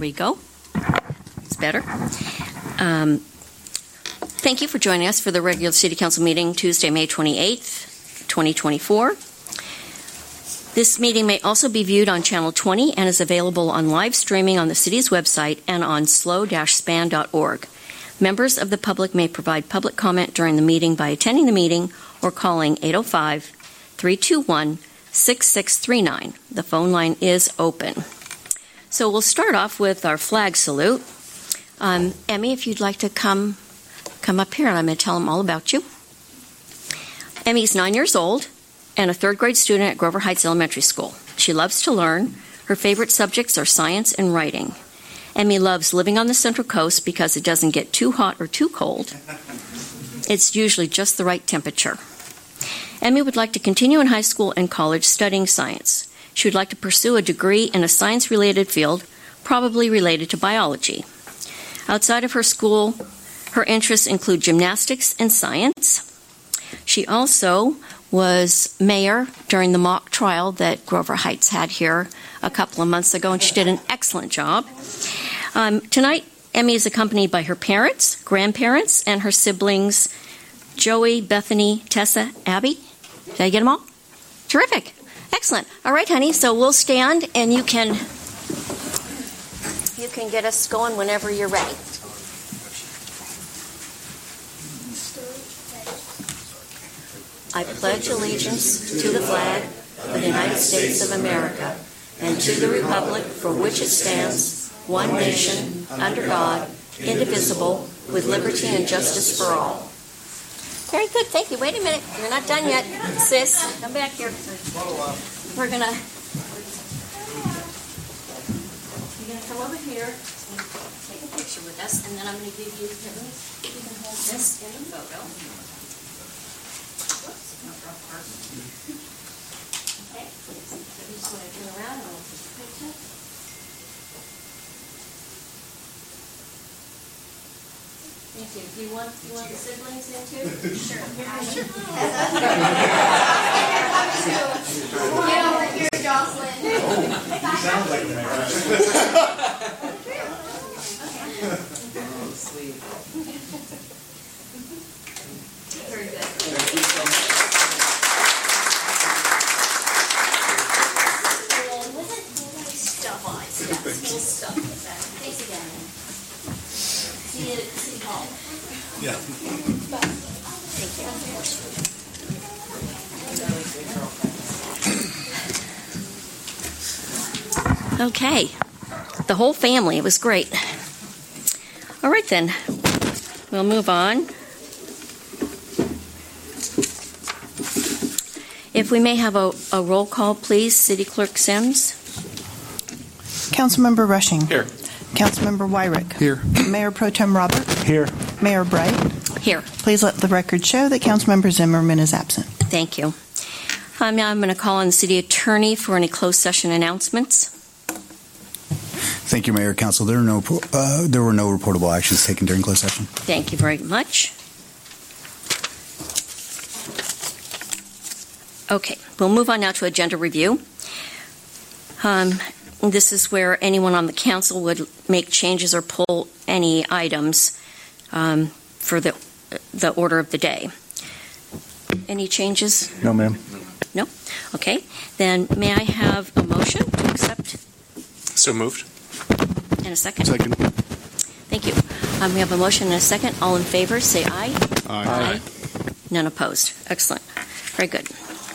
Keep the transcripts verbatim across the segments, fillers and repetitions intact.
we go. It's better. Um, thank you for joining us for the regular City Council meeting Tuesday, May twenty-eighth, twenty twenty-four. This meeting may also be viewed on Channel twenty and is available on live streaming on the city's website and on slow dash span dot org. Members of the public may provide public comment during the meeting by attending the meeting or calling eight oh five, three two one, six six three nine. The phone line is open. So we'll start off with our flag salute. Um, Emmy, if you'd like to come come up here, and I'm going to tell them all about you. Emmy's nine years old and a third grade student at Grover Heights Elementary School. She loves to learn. Her favorite subjects are science and writing. Emmy loves living on the Central Coast because it doesn't get too hot or too cold. It's usually just the right temperature. Emmy would like to continue in high school and college studying science. She would like to pursue a degree in a science-related field, probably related to biology. Outside of her school, her interests include gymnastics and science. She also was mayor during the mock trial that Grover Heights had here a couple of months ago, and she did an excellent job. Um, tonight, Emmy is accompanied by her parents, grandparents, and her siblings, Joey, Bethany, Tessa, Abby. Did I get them all? Terrific. Excellent. All right, honey, so we'll stand, and you can, you can get us going whenever you're ready. I pledge allegiance to the flag of the United States of America and to the republic for which it stands, one nation, under God, indivisible, with liberty and justice for all. Very good. Thank you. Wait a minute. You're not done yet, sis. Come back here. We're going to You're going to come over here, take a picture with us, and then I'm going to give you, you can hold this in the photo. Okay, so you just want to turn around and we'll take a picture. Thank you. Do you want, you want the siblings in too? Sure. Sure. You know, you're Jocelyn. You sound like me. Oh, sweet. Very good. Thank you so much. We'll stop with that. Thanks again. See you at City Hall. Yeah. Thank you. Okay. The whole family. It was great. All right, then. We'll move on. If we may have a, a roll call, please. City Clerk Sims. Councilmember Rushing. Here. Councilmember Wyrick. Here. Mayor Pro Tem Robert. Here. Mayor Bright. Here. Please let the record show that Councilmember Zimmerman is absent. Thank you. Um, now I'm going to call on the City Attorney for any closed session announcements. Thank you, Mayor, Council. There are no uh, there were no reportable actions taken during closed session. Thank you very much. Okay, we'll move on now to agenda review. Um, this is where anyone on the council would make changes or pull any items um, for the the order of the day. Any changes? No, ma'am. No? Okay. Then may I have a motion to accept? So moved. And a second? Second. Thank you. Um, we have a motion and a second. All in favor, say aye. Aye. Aye. None opposed. Excellent. Very good.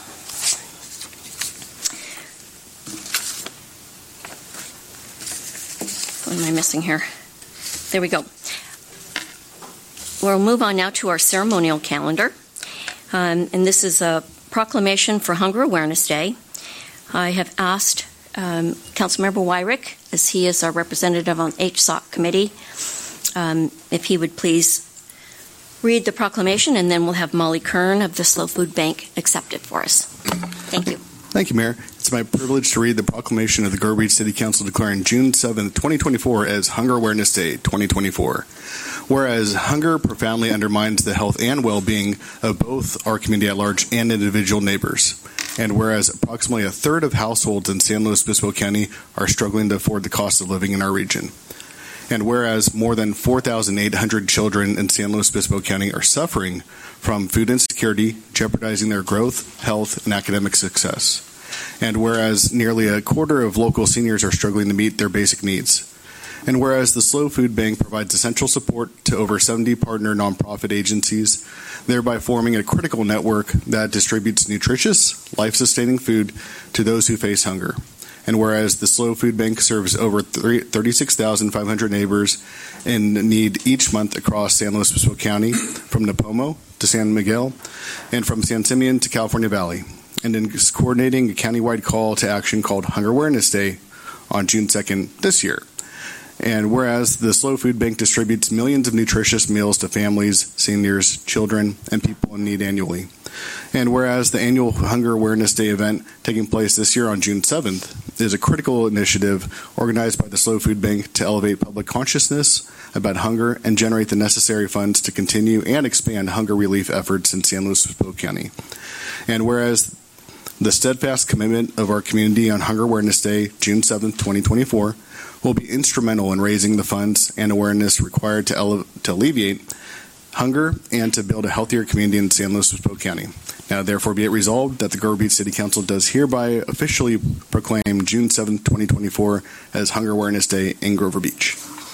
What am I missing here? There we go. We'll move on now to our ceremonial calendar. Um, and this is a proclamation for Hunger Awareness Day. I have asked um, Councilmember Wyrick, as he is our representative on H S O C committee, um, if he would please read the proclamation, and then we'll have Molly Kern of the Slow Food Bank accept it for us. Thank you. Thank you, Mayor. It's my privilege to read the proclamation of the Grover Beach City Council declaring June seventh, twenty twenty-four as Hunger Awareness Day twenty twenty-four. Whereas hunger profoundly undermines the health and well-being of both our community at large and individual neighbors. And whereas approximately a third of households in San Luis Obispo County are struggling to afford the cost of living in our region. And whereas more than four thousand eight hundred children in San Luis Obispo County are suffering from food insecurity, jeopardizing their growth, health, and academic success. And whereas nearly a quarter of local seniors are struggling to meet their basic needs. And whereas the SLO Food Bank provides essential support to over seventy partner nonprofit agencies, thereby forming a critical network that distributes nutritious, life-sustaining food to those who face hunger. And whereas the SLO Food Bank serves over thirty-six thousand five hundred neighbors in need each month across San Luis Obispo County, from Napomo to San Miguel, and from San Simeon to California Valley, and in coordinating a countywide call to action called Hunger Awareness Day on June second this year. And whereas the SLO Food Bank distributes millions of nutritious meals to families, seniors, children, and people in need annually. And whereas the annual Hunger Awareness Day event taking place this year on June seventh is a critical initiative organized by the SLO Food Bank to elevate public consciousness about hunger and generate the necessary funds to continue and expand hunger relief efforts in San Luis Obispo County. And whereas the steadfast commitment of our community on Hunger Awareness Day, June seventh, twenty twenty-four, will be instrumental in raising the funds and awareness required to, ele- to alleviate hunger and to build a healthier community in San Luis Obispo County. Now, therefore, be it resolved that the Grover Beach City Council does hereby officially proclaim June seventh, twenty twenty-four as Hunger Awareness Day in Grover Beach.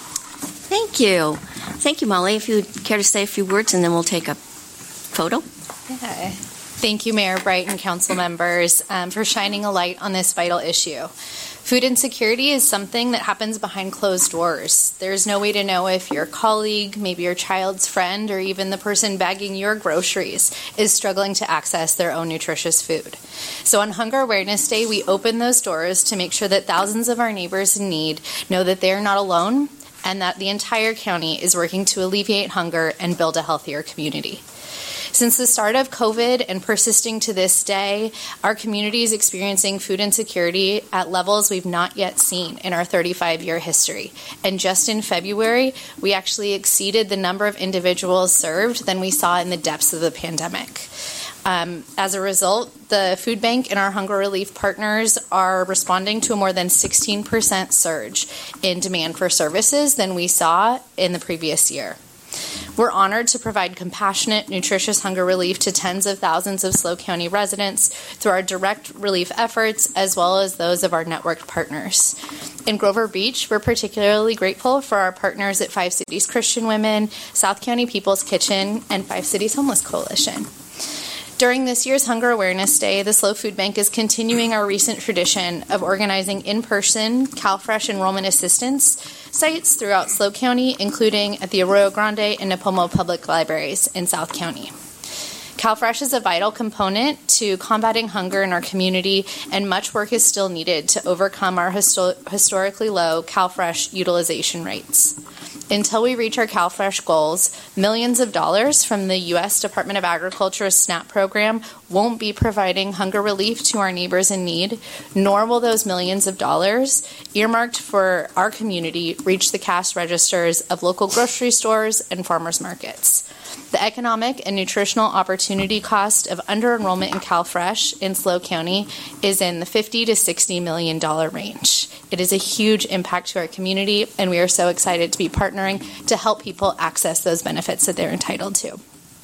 Thank you. Thank you, Molly. If you would care to say a few words, and then we'll take a photo. Yeah. Thank you, Mayor Bright and council members, um, for shining a light on this vital issue. Food insecurity is something that happens behind closed doors. There's no way to know if your colleague, maybe your child's friend, or even the person bagging your groceries is struggling to access their own nutritious food. So on Hunger Awareness Day, we open those doors to make sure that thousands of our neighbors in need know that they're not alone and that the entire county is working to alleviate hunger and build a healthier community. Since the start of COVID and persisting to this day, our community is experiencing food insecurity at levels we've not yet seen in our thirty-five-year history. And just in February, we actually exceeded the number of individuals served than we saw in the depths of the pandemic. Um, as a result, the food bank and our hunger relief partners are responding to a more than sixteen percent surge in demand for services than we saw in the previous year. We're honored to provide compassionate, nutritious hunger relief to tens of thousands of SLO County residents through our direct relief efforts as well as those of our networked partners. In Grover Beach, we're particularly grateful for our partners at Five Cities Christian Women, South County People's Kitchen, and Five Cities Homeless Coalition. During this year's Hunger Awareness Day, the SLO Food Bank is continuing our recent tradition of organizing in-person CalFresh enrollment assistance sites throughout SLO County, including at the Arroyo Grande and Napomo Public Libraries in South County. CalFresh is a vital component to combating hunger in our community, and much work is still needed to overcome our histo- historically low CalFresh utilization rates. Until we reach our CalFresh goals, millions of dollars from the U S Department of Agriculture's SNAP program won't be providing hunger relief to our neighbors in need, nor will those millions of dollars earmarked for our community reach the cash registers of local grocery stores and farmers markets. The economic and nutritional opportunity cost of under-enrollment in CalFresh in SLO County is in the fifty to sixty million dollars range. It is a huge impact to our community, and we are so excited to be partnering to help people access those benefits that they're entitled to.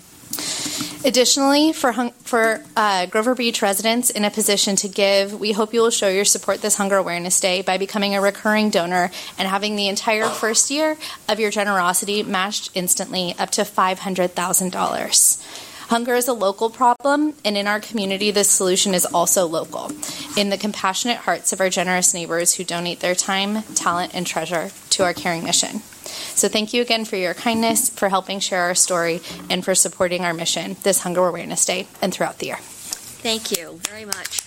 Additionally, for hung- for uh, Grover Beach residents in a position to give, we hope you will show your support this Hunger Awareness Day by becoming a recurring donor and having the entire first year of your generosity matched instantly up to five hundred thousand dollars. Hunger is a local problem, and in our community, this solution is also local, in the compassionate hearts of our generous neighbors who donate their time, talent, and treasure to our caring mission. So thank you again for your kindness, for helping share our story, and for supporting our mission this Hunger Awareness Day and throughout the year. Thank you very much.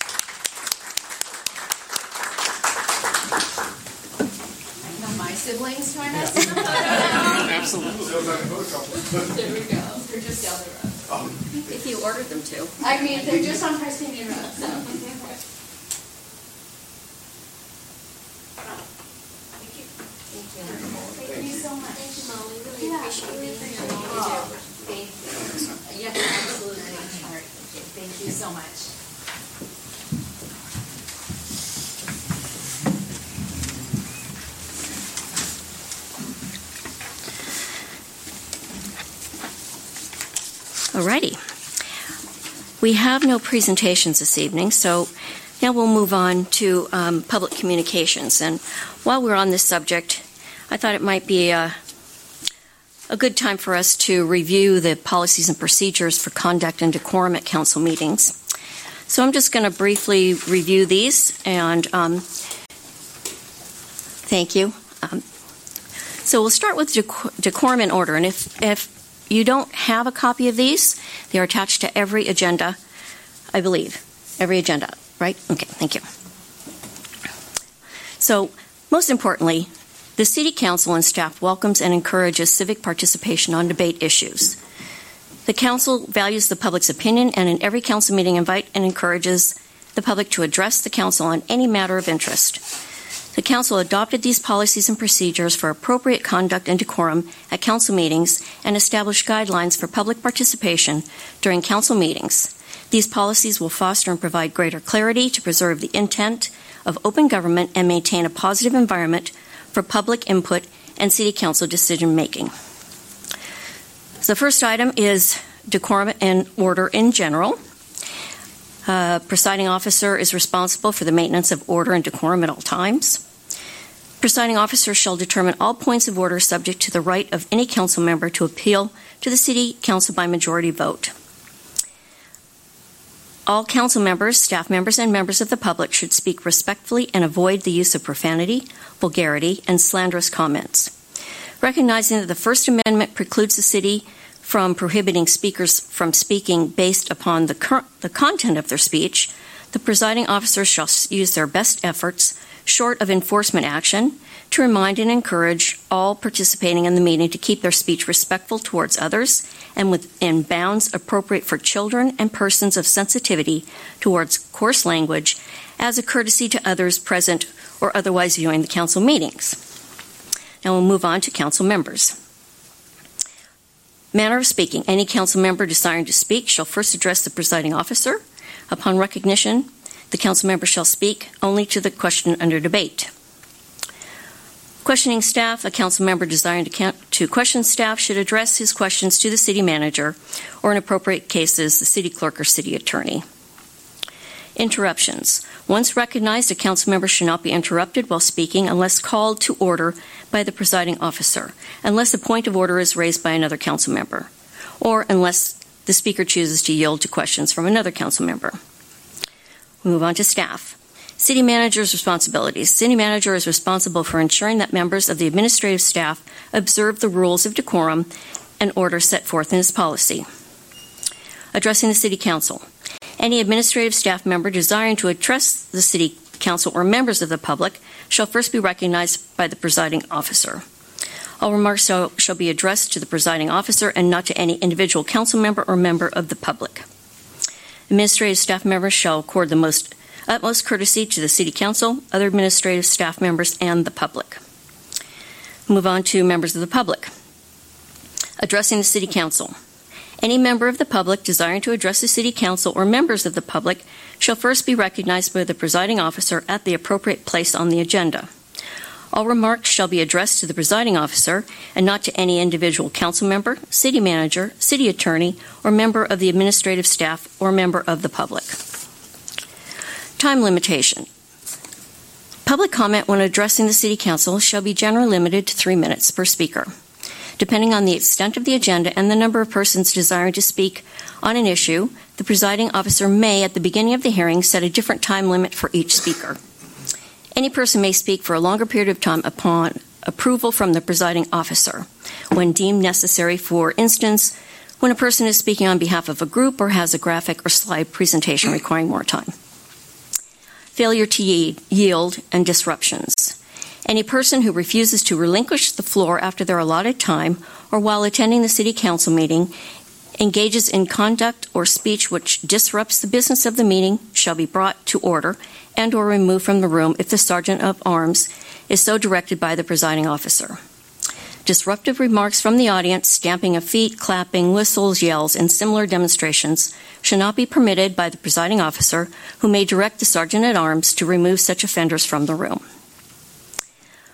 My siblings join us. Absolutely. There we go. They're just down the road. If you ordered them to. I mean, they're just on Price Canyon Road, so. Thank you so much. Thank you, Molly. Really Yeah, appreciate really it. appreciate it. Oh, thank you. Yes, absolutely. Thank you so much. Alrighty. We have no presentations this evening, so now we'll move on to um, public communications. And while we're on this subject, I thought it might be a, a good time for us to review the policies and procedures for conduct and decorum at council meetings. So I'm just going to briefly review these, and um, thank you. Um, so we'll start with dec- decorum and order, and if, if you don't have a copy of these, they are attached to every agenda, I believe. Every agenda, right? Okay, thank you. So, most importantly, the City Council and staff welcomes and encourages civic participation on debate issues. The Council values the public's opinion and in every council meeting invite and encourages the public to address the Council on any matter of interest. The Council adopted these policies and procedures for appropriate conduct and decorum at council meetings and established guidelines for public participation during council meetings. These policies will foster and provide greater clarity to preserve the intent of open government and maintain a positive environment for public input and City Council decision-making. So the first item is decorum and order in general. Uh, presiding officer is responsible for the maintenance of order and decorum at all times. Presiding officer shall determine all points of order subject to the right of any council member to appeal to the City Council by majority vote. All council members, staff members, and members of the public should speak respectfully and avoid the use of profanity, vulgarity, and slanderous comments. Recognizing that the First Amendment precludes the City from prohibiting speakers from speaking based upon the, cur- the content of their speech, the presiding officer shall use their best efforts, short of enforcement action, to remind and encourage all participating in the meeting to keep their speech respectful towards others and within bounds appropriate for children and persons of sensitivity towards coarse language as a courtesy to others present or otherwise viewing the council meetings. Now we'll move on to council members. Manner of speaking. Any council member desiring to speak shall first address the presiding officer. Upon recognition, the council member shall speak only to the question under debate. Questioning staff. A council member desiring to, count, to question staff should address his questions to the city manager or, in appropriate cases, the city clerk or city attorney. Interruptions. Once recognized, a council member should not be interrupted while speaking unless called to order by the presiding officer, unless a point of order is raised by another council member, or unless the speaker chooses to yield to questions from another council member. We move on to staff. City manager's responsibilities. City manager is responsible for ensuring that members of the administrative staff observe the rules of decorum and order set forth in his policy. Addressing the City Council. Any administrative staff member desiring to address the City Council or members of the public shall first be recognized by the presiding officer. All remarks shall, shall be addressed to the presiding officer and not to any individual council member or member of the public. Administrative staff members shall accord the most utmost courtesy to the City Council, other administrative staff members, and the public. Move on to members of the public. Addressing the City Council. Any member of the public desiring to address the City Council or members of the public shall first be recognized by the presiding officer at the appropriate place on the agenda. All remarks shall be addressed to the presiding officer and not to any individual council member, city manager, city attorney, or member of the administrative staff or member of the public. Time limitation. Public comment when addressing the City Council shall be generally limited to three minutes per speaker. Depending on the extent of the agenda and the number of persons desiring to speak on an issue, the presiding officer may, at the beginning of the hearing, set a different time limit for each speaker. Any person may speak for a longer period of time upon approval from the presiding officer, when deemed necessary. For instance, when a person is speaking on behalf of a group or has a graphic or slide presentation requiring more time. Failure to yield and disruptions. Any person who refuses to relinquish the floor after their allotted time or while attending the City Council meeting engages in conduct or speech which disrupts the business of the meeting shall be brought to order and or removed from the room if the Sergeant of Arms is so directed by the presiding officer. Disruptive remarks from the audience, stamping of feet, clapping, whistles, yells, and similar demonstrations should not be permitted by the presiding officer, who may direct the Sergeant at Arms to remove such offenders from the room.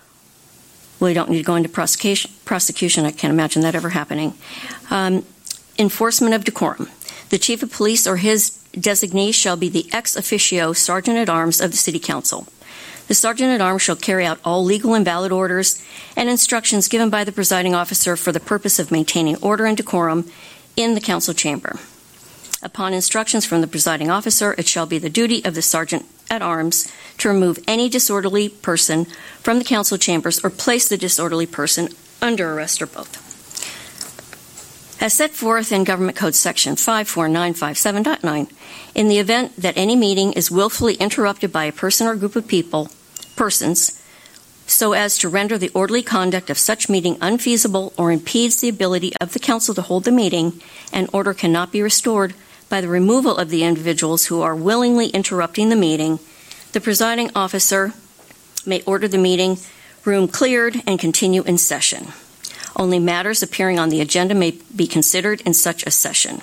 We don't need to go into prosecution. prosecution. I can't imagine that ever happening. Um, enforcement of decorum. The chief of police or his designee shall be the ex officio sergeant-at-arms of the City Council. The sergeant-at-arms shall carry out all legal and valid orders and instructions given by the presiding officer for the purpose of maintaining order and decorum in the council chamber. Upon instructions from the presiding officer, it shall be the duty of the sergeant-at-arms to remove any disorderly person from the council chambers or place the disorderly person under arrest or both. As set forth in Government Code Section five four nine five seven point nine, in the event that any meeting is willfully interrupted by a person or group of people, persons, so as to render the orderly conduct of such meeting unfeasible or impedes the ability of the council to hold the meeting, and order cannot be restored by the removal of the individuals who are willingly interrupting the meeting, the presiding officer may order the meeting room cleared and continue in session. Only matters appearing on the agenda may be considered in such a session.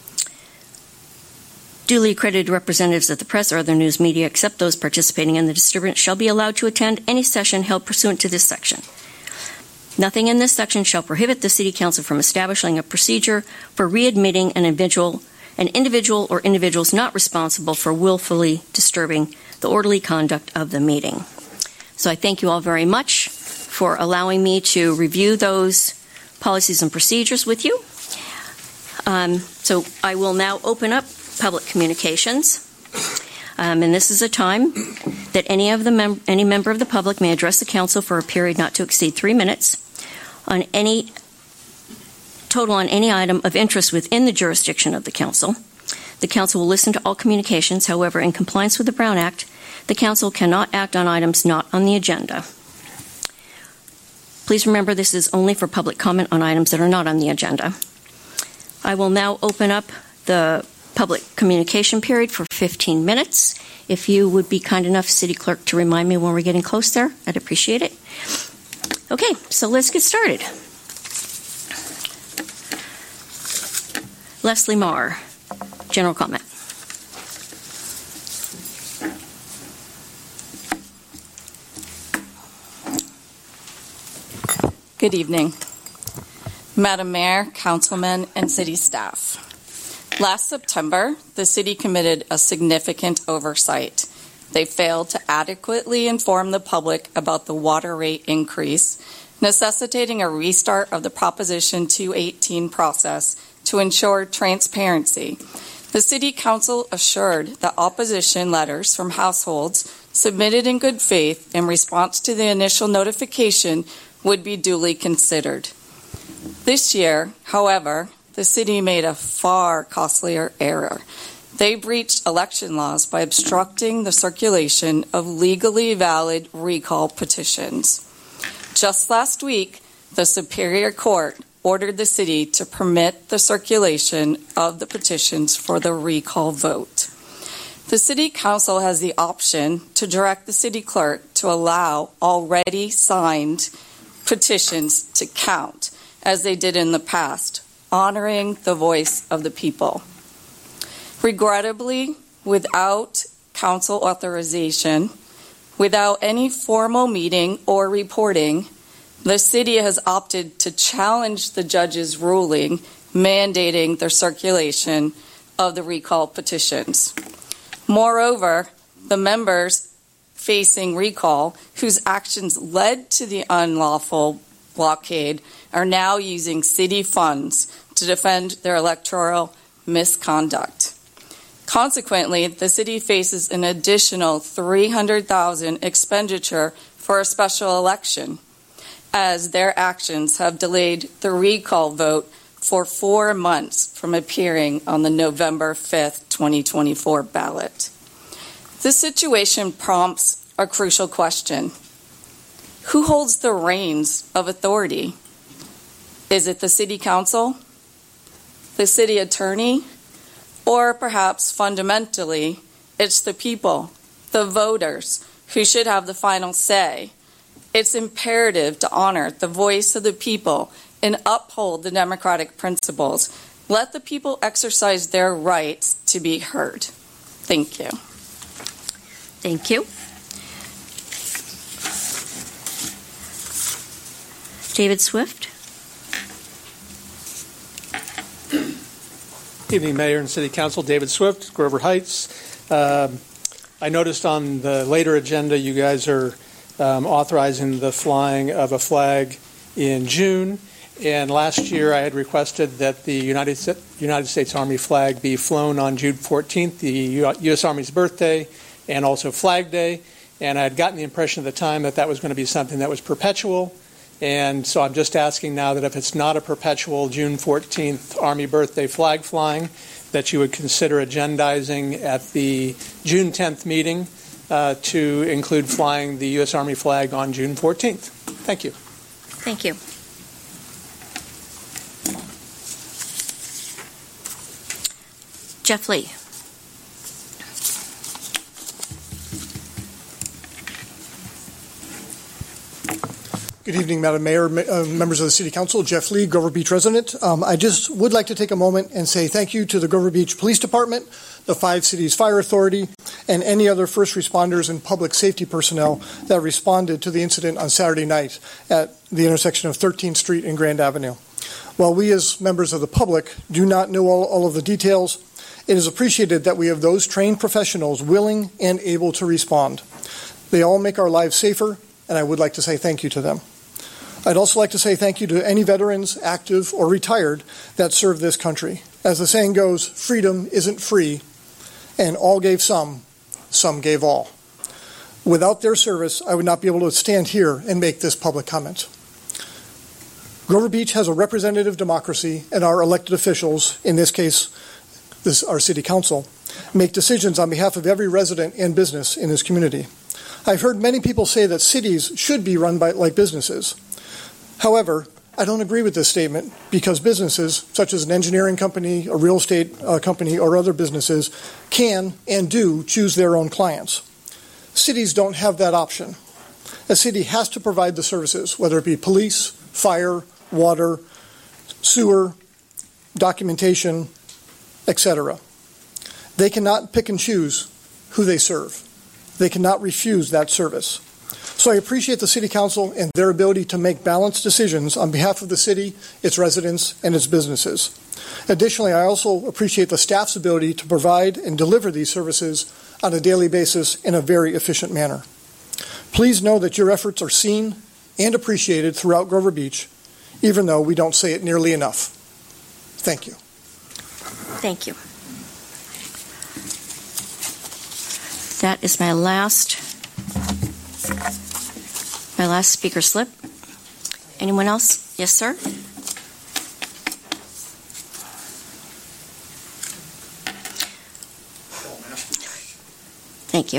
Duly accredited representatives of the press or other news media, except those participating in the disturbance, shall be allowed to attend any session held pursuant to this section. Nothing in this section shall prohibit the City Council from establishing a procedure for readmitting an individual, an individual or individuals not responsible for willfully disturbing the orderly conduct of the meeting. So I thank you all very much for allowing me to review those policies and procedures with you. Um, so I will now open up public communications. Um, and this is a time that any of the mem- any member of the public may address the council for a period not to exceed three minutes on any total on any item of interest within the jurisdiction of the council. The council will listen to all communications. However, in compliance with the Brown Act, the council cannot act on items not on the agenda. Please remember this is only for public comment on items that are not on the agenda. I will now open up the public communication period for fifteen minutes. If you would be kind enough, City Clerk, to remind me when we're getting close there, I'd appreciate it. Okay, so let's get started. Leslie Marr, general comment. Good evening, Madam Mayor, councilmen, and city staff. Last September, the city committed a significant oversight. They failed to adequately inform the public about the water rate increase, necessitating a restart of the Proposition two eighteen process to ensure transparency. The City Council assured that opposition letters from households submitted in good faith in response to the initial notification would be duly considered. This year, however, the city made a far costlier error. They breached election laws by obstructing the circulation of legally valid recall petitions. Just last week, the Superior Court ordered the city to permit the circulation of the petitions for the recall vote. The City Council has the option to direct the city clerk to allow already signed petitions to count, as they did in the past, honoring the voice of the people. Regrettably, without council authorization, without any formal meeting or reporting, the city has opted to challenge the judge's ruling mandating the circulation of the recall petitions. Moreover, the members facing recall, whose actions led to the unlawful blockade, are now using city funds to defend their electoral misconduct. Consequently, the city faces an additional three hundred thousand dollars expenditure for a special election, as their actions have delayed the recall vote for four months from appearing on the November fifth, twenty twenty-four ballot. This situation prompts a crucial question. Who holds the reins of authority? Is it the City Council, the City Attorney, or perhaps fundamentally, it's the people, the voters, who should have the final say? It's imperative to honor the voice of the people and uphold the democratic principles. Let the people exercise their rights to be heard. Thank you. Thank you. David Swift. Evening, Mayor and City Council. David Swift, Grover Heights. Um, I noticed on the later agenda you guys are um, authorizing the flying of a flag in June. And last year I had requested that the United, United States Army flag be flown on June fourteenth, the U S Army's birthday, and also Flag Day. And I had gotten the impression at the time that that was going to be something that was perpetual. And so I'm just asking now that if it's not a perpetual June fourteenth Army birthday flag flying, that you would consider agendizing at the June tenth meeting uh, to include flying the U S Army flag on June fourteenth. Thank you. Thank you. Jeff Lee. Good evening, Madam Mayor, uh, members of the City Council. Jeff Lee, Grover Beach resident. Um, I just would like to take a moment and say thank you to the Grover Beach Police Department, the Five Cities Fire Authority, and any other first responders and public safety personnel that responded to the incident on Saturday night at the intersection of thirteenth Street and Grand Avenue. While we as members of the public do not know all, all of the details, it is appreciated that we have those trained professionals willing and able to respond. They all make our lives safer, and I would like to say thank you to them. I'd also like to say thank you to any veterans, active or retired, that serve this country. As the saying goes, freedom isn't free, and all gave some, some gave all. Without their service, I would not be able to stand here and make this public comment. Grover Beach has a representative democracy, and our elected officials, in this case, this our City Council, make decisions on behalf of every resident and business in this community. I've heard many people say that cities should be run by like businesses. However, I don't agree with this statement because businesses, such as an engineering company, a real estate uh, company, or other businesses, can and do choose their own clients. Cities don't have that option. A city has to provide the services, whether it be police, fire, water, sewer, documentation, et cetera. They cannot pick and choose who they serve. They cannot refuse that service. So I appreciate the City Council and their ability to make balanced decisions on behalf of the city, its residents, and its businesses. Additionally, I also appreciate the staff's ability to provide and deliver these services on a daily basis in a very efficient manner. Please know that your efforts are seen and appreciated throughout Grover Beach, even though we don't say it nearly enough. Thank you. Thank you. That is my last my last speaker slip. Anyone else? Yes, sir. Thank you.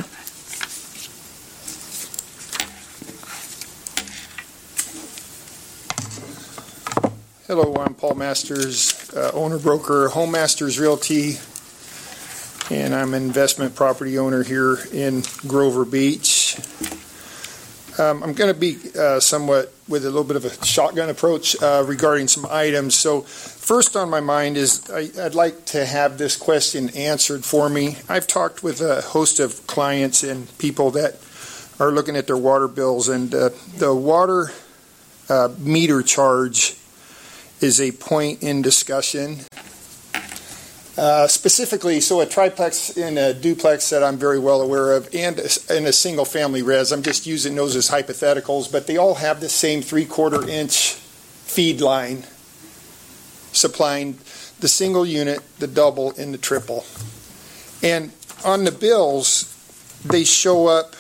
Hello, I'm Paul Masters, uh, owner broker, Home Masters Realty, and I'm an investment property owner here in Grover Beach. Um, I'm going to be uh, somewhat with a little bit of a shotgun approach uh, regarding some items. So first on my mind is I, I'd like to have this question answered for me. I've talked with a host of clients and people that are looking at their water bills, and uh, the water uh, meter charge is a point in discussion. Uh, specifically, so a triplex and a duplex that I'm very well aware of, and a, and a single family res, I'm just using those as hypotheticals, but they all have the same three-quarter inch feed line supplying the single unit, the double, and the triple. And on the bills, they show up,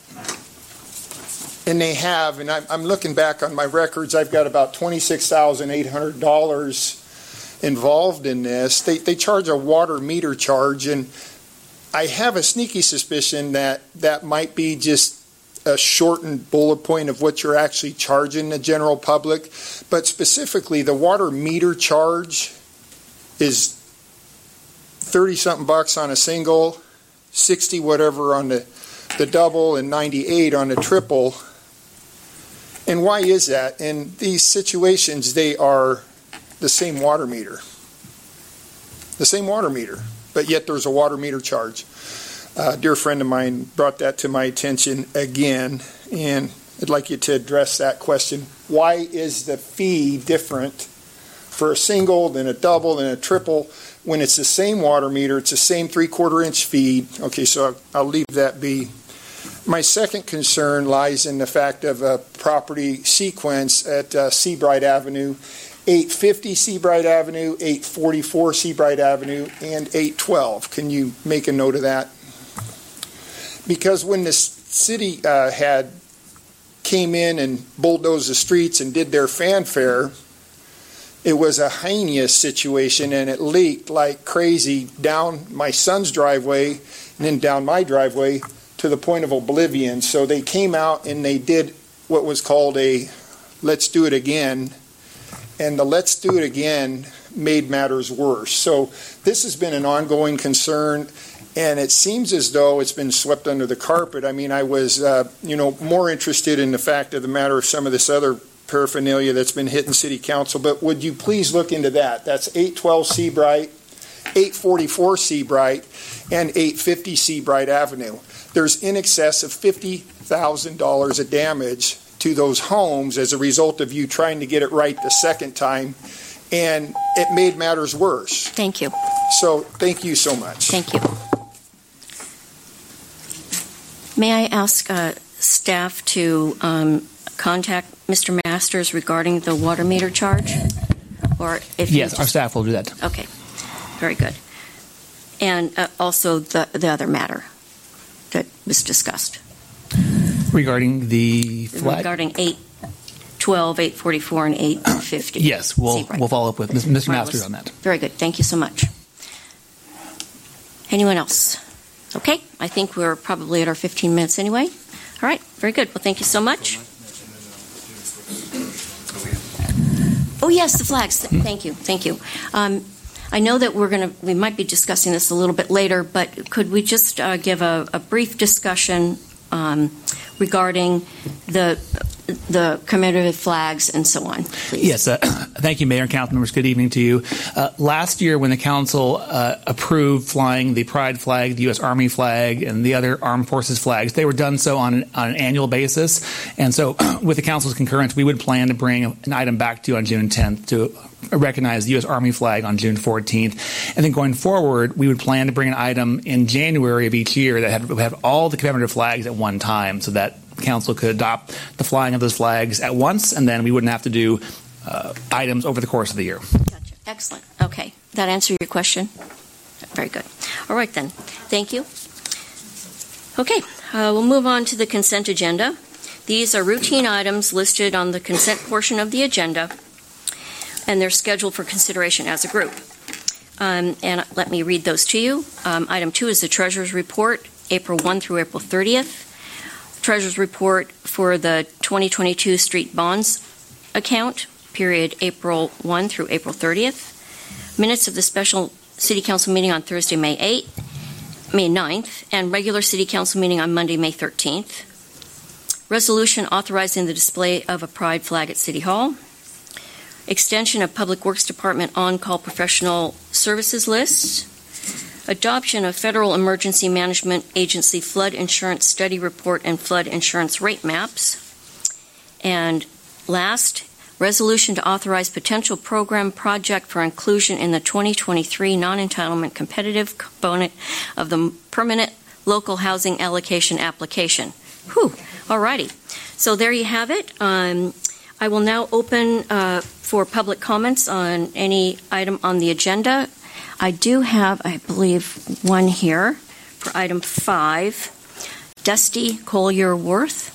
and they have, and I'm, I'm looking back on my records, I've got about twenty-six thousand eight hundred dollars involved in this. They, they charge a water meter charge, and I have a sneaky suspicion that that might be just a shortened bullet point of what you're actually charging the general public. But specifically, the water meter charge is thirty-something bucks on a single, sixty whatever on the, the double, and ninety-eight on the triple. And why is that? In these situations, they are the same water meter. The same water meter, but yet there's a water meter charge. Uh, a dear friend of mine brought that to my attention again, and I'd like you to address that question. Why is the fee different for a single, then a double, then a triple. When it's the same water meter, it's the same three-quarter inch feed. Okay, so I'll, I'll leave that be. My second concern lies in the fact of a property sequence at uh, Seabright Avenue, eight fifty Seabright Avenue, eight forty-four Seabright Avenue, and eight twelve. Can you make a note of that? Because when the city uh, had came in and bulldozed the streets and did their fanfare, it was a heinous situation, and it leaked like crazy down my son's driveway and then down my driveway to the point of oblivion. So they came out and they did what was called a let's do it again, and the let's do it again made matters worse. So this has been an ongoing concern, and it seems as though it's been swept under the carpet. I mean, I was, uh, you know, more interested in the fact of the matter of some of this other paraphernalia that's been hitting City Council, but would you please look into that? That's eight twelve Seabright, eight forty-four Seabright, and eight fifty Seabright Avenue. There's in excess of fifty thousand dollars of damage to those homes as a result of you trying to get it right the second time, and it made matters worse. Thank you. So thank you so much. Thank you. May I ask uh, staff to um, contact Mister Masters regarding the water meter charge? Or if yes, just... our staff will do that. Okay, very good. And uh, also the, the other matter that was discussed. Regarding the flag? Regarding eight twelve, eight forty-four, and eight fifty. Yes, we'll, Seabright. We'll follow up with Mister Marvelous. Masters on that. Very good. Thank you so much. Anyone else? Okay, I think we're probably at our fifteen minutes anyway. All right, very good. Well, thank you so much. Oh, yes, the flags. Thank you. Thank you. Um, I know that we're going to, we might be discussing this a little bit later, but could we just uh, give a, a brief discussion um, regarding the the commemorative flags and so on, please? Yes, uh, thank you, Mayor and council members. Good evening to you. Uh, last year, when the council uh, approved flying the Pride flag, the U S Army flag, and the other armed forces flags, they were done so on an, on an annual basis. And so, with the council's concurrence, we would plan to bring an item back to you on June tenth to recognize the U S Army flag on June fourteenth. And then going forward, we would plan to bring an item in January of each year that had, would have all the commemorative flags at one time, so that council could adopt the flying of those flags at once, and then we wouldn't have to do uh, items over the course of the year. Gotcha. Excellent. Okay. That answer your question? Very good. All right, then. Thank you. Okay. Uh, we'll move on to the consent agenda. These are routine items listed on the consent portion of the agenda, and they're scheduled for consideration as a group. Um, and let me read those to you. Um, item two is the Treasurer's Report, April first through April thirtieth. Treasurer's Report for the twenty twenty-two Street Bonds account, period April first through April thirtieth. Minutes of the special City Council meeting on Thursday, May eighth, May ninth, and regular City Council meeting on Monday, May thirteenth. Resolution authorizing the display of a Pride flag at City Hall. Extension of Public Works Department on-call professional services list. Adoption of Federal Emergency Management Agency Flood Insurance Study Report and Flood Insurance Rate Maps. And last, resolution to authorize potential program project for inclusion in the twenty twenty-three non-entitlement competitive component of the Permanent Local Housing Allocation Application. Whew, all righty. So there you have it. Um, I will now open uh, for public comments on any item on the agenda. I do have, I believe, one here for item five. Dusty Collier-Worth.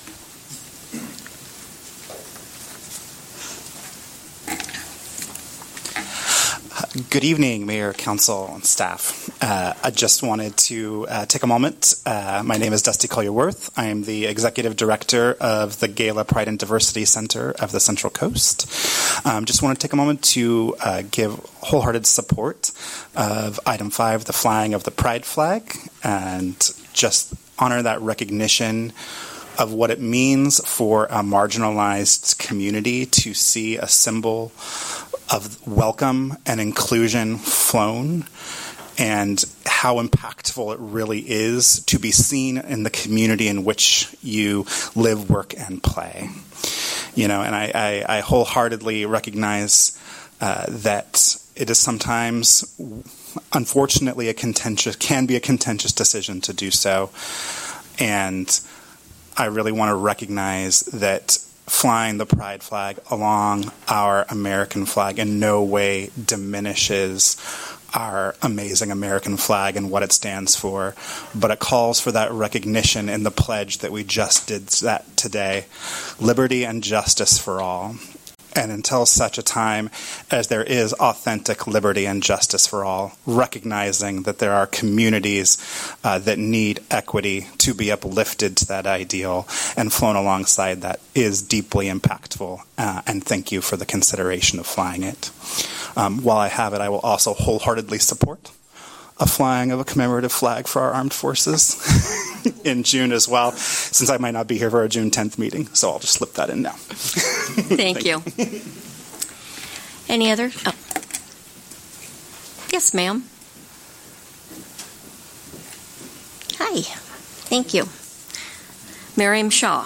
Good evening, Mayor, Council, and staff. Uh, I just wanted to uh, take a moment. Uh, my name is Dusty Collier-Worth. I am the Executive Director of the Gala Pride and Diversity Center of the Central Coast. Um, just want to take a moment to uh, give wholehearted support of item five, the flying of the Pride flag, and just honor that recognition of what it means for a marginalized community to see a symbol of welcome and inclusion flown, and how impactful it really is to be seen in the community in which you live, work, and play. You know, and I, I, I wholeheartedly recognize uh, that it is sometimes, unfortunately, a contentious can be a contentious decision to do so, and I really want to recognize that flying the pride flag along our American flag in no way diminishes our amazing American flag and what it stands for, but it calls for that recognition in the pledge that we just did that today: liberty and justice for all. And until such a time as there is authentic liberty and justice for all, recognizing that there are communities uh, that need equity to be uplifted to that ideal and flown alongside that is deeply impactful. Uh, and thank you for the consideration of flying it. Um, while I have it, I will also wholeheartedly support a flying of a commemorative flag for our armed forces in June as well, since I might not be here for our June tenth meeting. So I'll just slip that in now. Thank, Thank you. you. Any other? Oh. Yes, ma'am. Hi. Thank you. Miriam Shaw.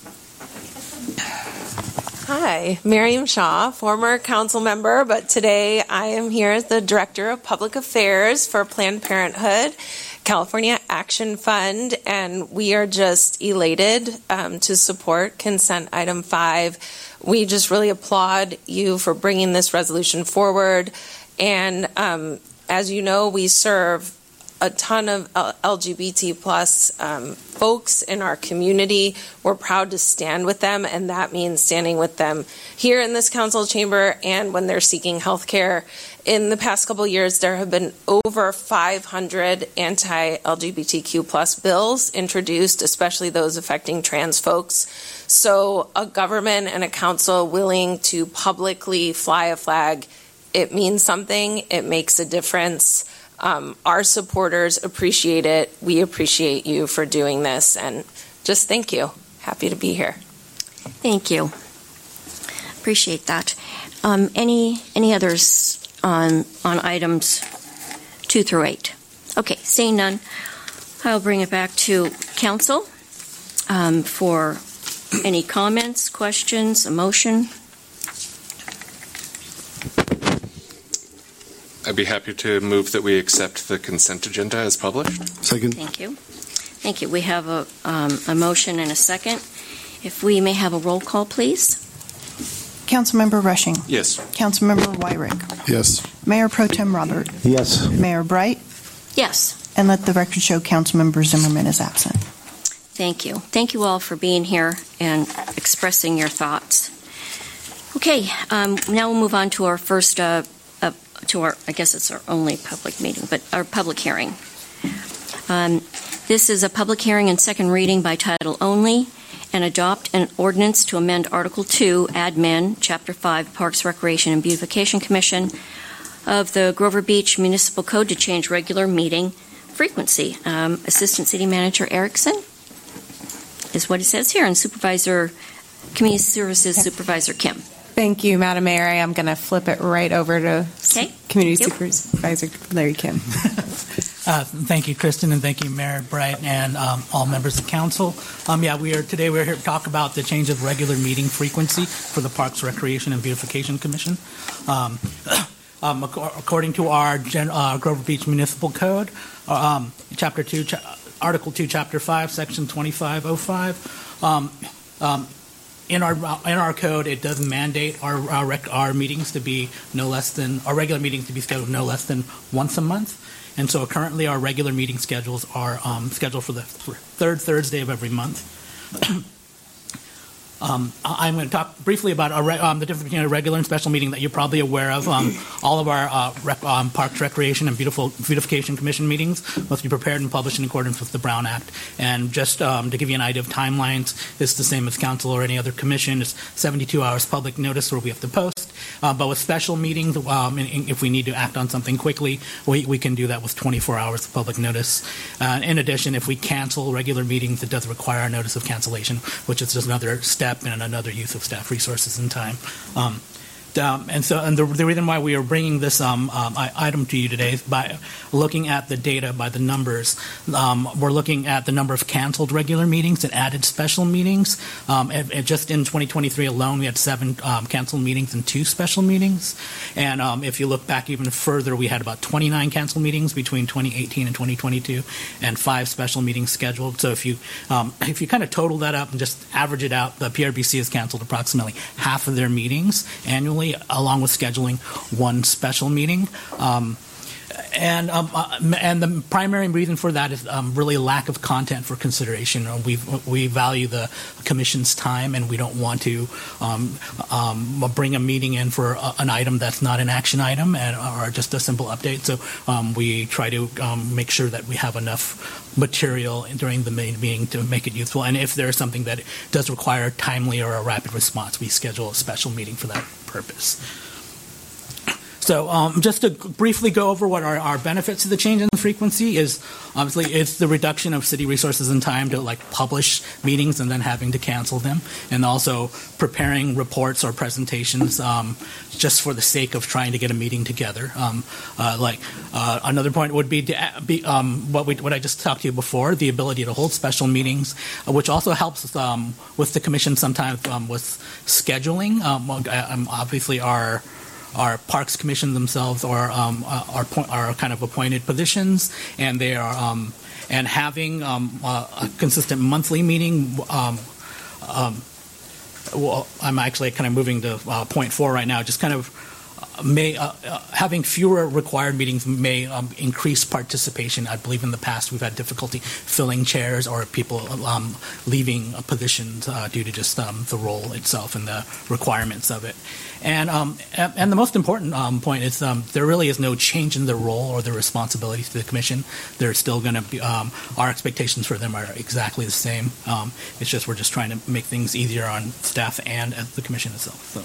Hi, Miriam Shaw, former council member, but today I am here as the Director of Public Affairs for Planned Parenthood, California Action Fund, and we are just elated um, to support consent item five. We just really applaud you for bringing this resolution forward, and um, as you know, we serve a ton of L G B T plus um, folks in our community. We're proud to stand with them, and that means standing with them here in this council chamber and when they're seeking health care. In the past couple of years, there have been over five hundred anti-L G B T Q plus bills introduced, especially those affecting trans folks. So a government and a council willing to publicly fly a flag, it means something. It makes a difference. Um, our supporters appreciate it. We appreciate you for doing this, and just thank you. Happy to be here. Thank you. Appreciate that. Um, any any others on on items two through eight? Okay, seeing none, I'll bring it back to council um, for any comments, questions, a motion. I'd be happy to move that we accept the consent agenda as published. Second. Thank you. Thank you. We have a, um, a motion and a second. If we may have a roll call, please. Councilmember Rushing. Yes. Councilmember Wyrick. Yes. Mayor Pro Tem Robert. Yes. Mayor Bright. Yes. And let the record show Councilmember Zimmerman is absent. Thank you. Thank you all for being here and expressing your thoughts. Okay, um, now we'll move on to our first uh, to our, I guess it's our only public meeting, but our public hearing. Um, this is a public hearing and second reading by title only, and adopt an ordinance to amend Article two, Admin, Chapter five, Parks, Recreation, and Beautification Commission of the Grover Beach Municipal Code to change regular meeting frequency. Um, Assistant City Manager Erickson is what it says here, and Supervisor, Community Services Supervisor Kim. Thank you, Madam Mayor. I am going to flip it right over to okay. Community Supervisor Larry Kim. uh, thank you, Kristen, and thank you, Mayor Bright, and um, all members of council. Um, yeah, we are today. We're here to talk about the change of regular meeting frequency for the Parks, Recreation, and Beautification Commission. Um, um, according to our Gen- uh, Grover Beach Municipal Code, uh, um, Chapter two, cha- Article two, Chapter five, Section twenty-five oh five. Um, um, In our in our code, it does mandate our our, rec, our meetings to be no less than our regular meetings to be scheduled no less than once a month, and so currently our regular meeting schedules are um, scheduled for the third Thursday of every month. Um, I'm going to talk briefly about a re- um, the difference between a regular and special meeting that you're probably aware of. Um, all of our uh, rec- um, Parks, Recreation, and Beautiful Beautification Commission meetings must be prepared and published in accordance with the Brown Act. And just um, to give you an idea of timelines, it's the same as council or any other commission. It's seventy-two hours public notice where we have to post. Uh, but with special meetings, um, and, and if we need to act on something quickly, we, we can do that with twenty-four hours of public notice. Uh, in addition, if we cancel regular meetings, it does require a notice of cancellation, which is just another step and another use of staff resources and time. Um, Um, and so, and the, the reason why we are bringing this um, um, item to you today is by looking at the data, by the numbers. Um, we're looking at the number of canceled regular meetings and added special meetings. Um, and, and just in twenty twenty-three alone, we had seven um, canceled meetings and two special meetings. And um, if you look back even further, we had about twenty-nine canceled meetings between twenty eighteen and twenty twenty-two, and five special meetings scheduled. So if you um, if you kind of total that up and just average it out, the P R B C has canceled approximately half of their meetings annually, along with scheduling one special meeting. Um, and um, uh, and the primary reason for that is um, really lack of content for consideration. We we value the commission's time, and we don't want to um, um, bring a meeting in for a, an item that's not an action item and or just a simple update. So um, we try to um, make sure that we have enough material during the main meeting to make it useful. And if there's something that does require timely or a rapid response, we schedule a special meeting for that purpose. So um, just to briefly go over what are our benefits of the change in frequency is obviously it's the reduction of city resources and time to like publish meetings and then having to cancel them, and also preparing reports or presentations um, just for the sake of trying to get a meeting together. Um, uh, like uh, another point would be, to be um, what we what I just talked to you before, the ability to hold special meetings, uh, which also helps um, with the commission sometimes um, with scheduling. Um, um, obviously our Our Parks Commission themselves are um, are, are kind of appointed positions, and they are um, and having um, a consistent monthly meeting. Um, um, well, I'm actually kind of moving to uh, point four right now. Just kind of may uh, uh, having fewer required meetings may um, increase participation. I believe in the past we've had difficulty filling chairs or people um, leaving positions uh, due to just um, the role itself and the requirements of it. And um, and the most important um, point is um, there really is no change in their role or their responsibilities to the commission. They're still going to be um, our expectations for them are exactly the same. Um, it's just we're just trying to make things easier on staff and at the commission itself. So.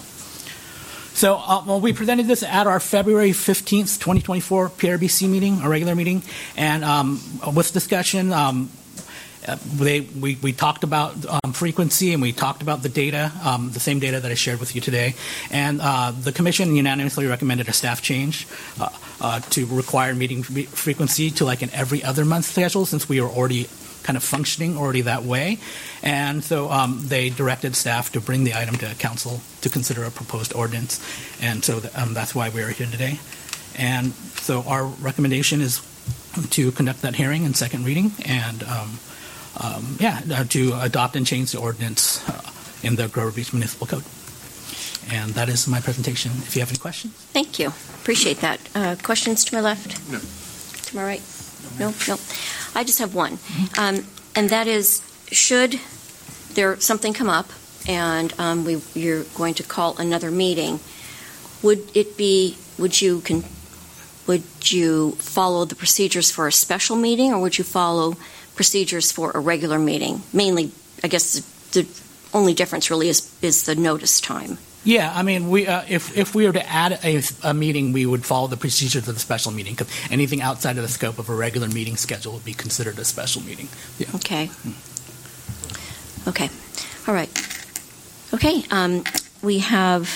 So uh, well, we presented this at our February fifteenth, twenty twenty-four P R B C meeting, our regular meeting, and um, with discussion, um, they, we, we talked about um, frequency, and we talked about the data, um, the same data that I shared with you today. And uh, the commission unanimously recommended a staff change uh, uh, to require meeting frequency to like an every other month schedule, since we are already kind of functioning already that way. And so um, they directed staff to bring the item to council to consider a proposed ordinance. And so th- um, that's why we're here today. And so our recommendation is to conduct that hearing and second reading and, um, um, yeah, uh, to adopt and change the ordinance uh, in the Grover Beach Municipal Code. And that is my presentation. If you have any questions. Thank you. Appreciate that. Uh, questions to my left? No. To my right? No, no. I just have one, um, and that is, should there something come up and um, we, you're going to call another meeting, would it be, would you con, would you follow the procedures for a special meeting, or would you follow procedures for a regular meeting? Mainly, I guess the, the only difference really is, is the notice time. Yeah, I mean, we uh, if if we were to add a, a meeting, we would follow the procedures of the special meeting, because anything outside of the scope of a regular meeting schedule would be considered a special meeting. Yeah. Okay. Okay. All right. Okay. Um, we have.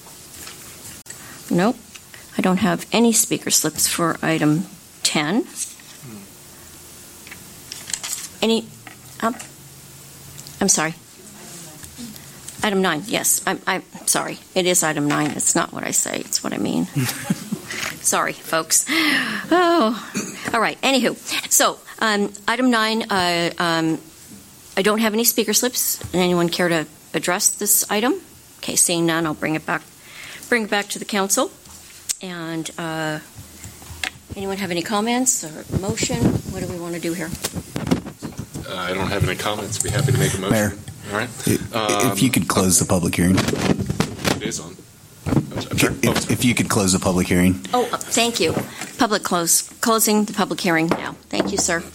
Nope. I don't have any speaker slips for item ten. Any? Um, I'm sorry. Item nine, yes. I'm, I'm sorry. It is item nine. It's not what I say. It's what I mean. Sorry, folks. Oh, all right. Anywho, so um, item nine, uh, um, I don't have any speaker slips. Anyone care to address this item? Okay, seeing none, I'll bring it back. Bring it back to the council. And uh, anyone have any comments or motion? What do we want to do here? Uh, I don't have any comments. Be happy to make a motion. Mayor. All right. If, um, if you could close the public hearing. It is on. I'm sorry. If, Oh, if you could close the public hearing. Oh, thank you. Public close. Closing the public hearing now. Thank you, sir.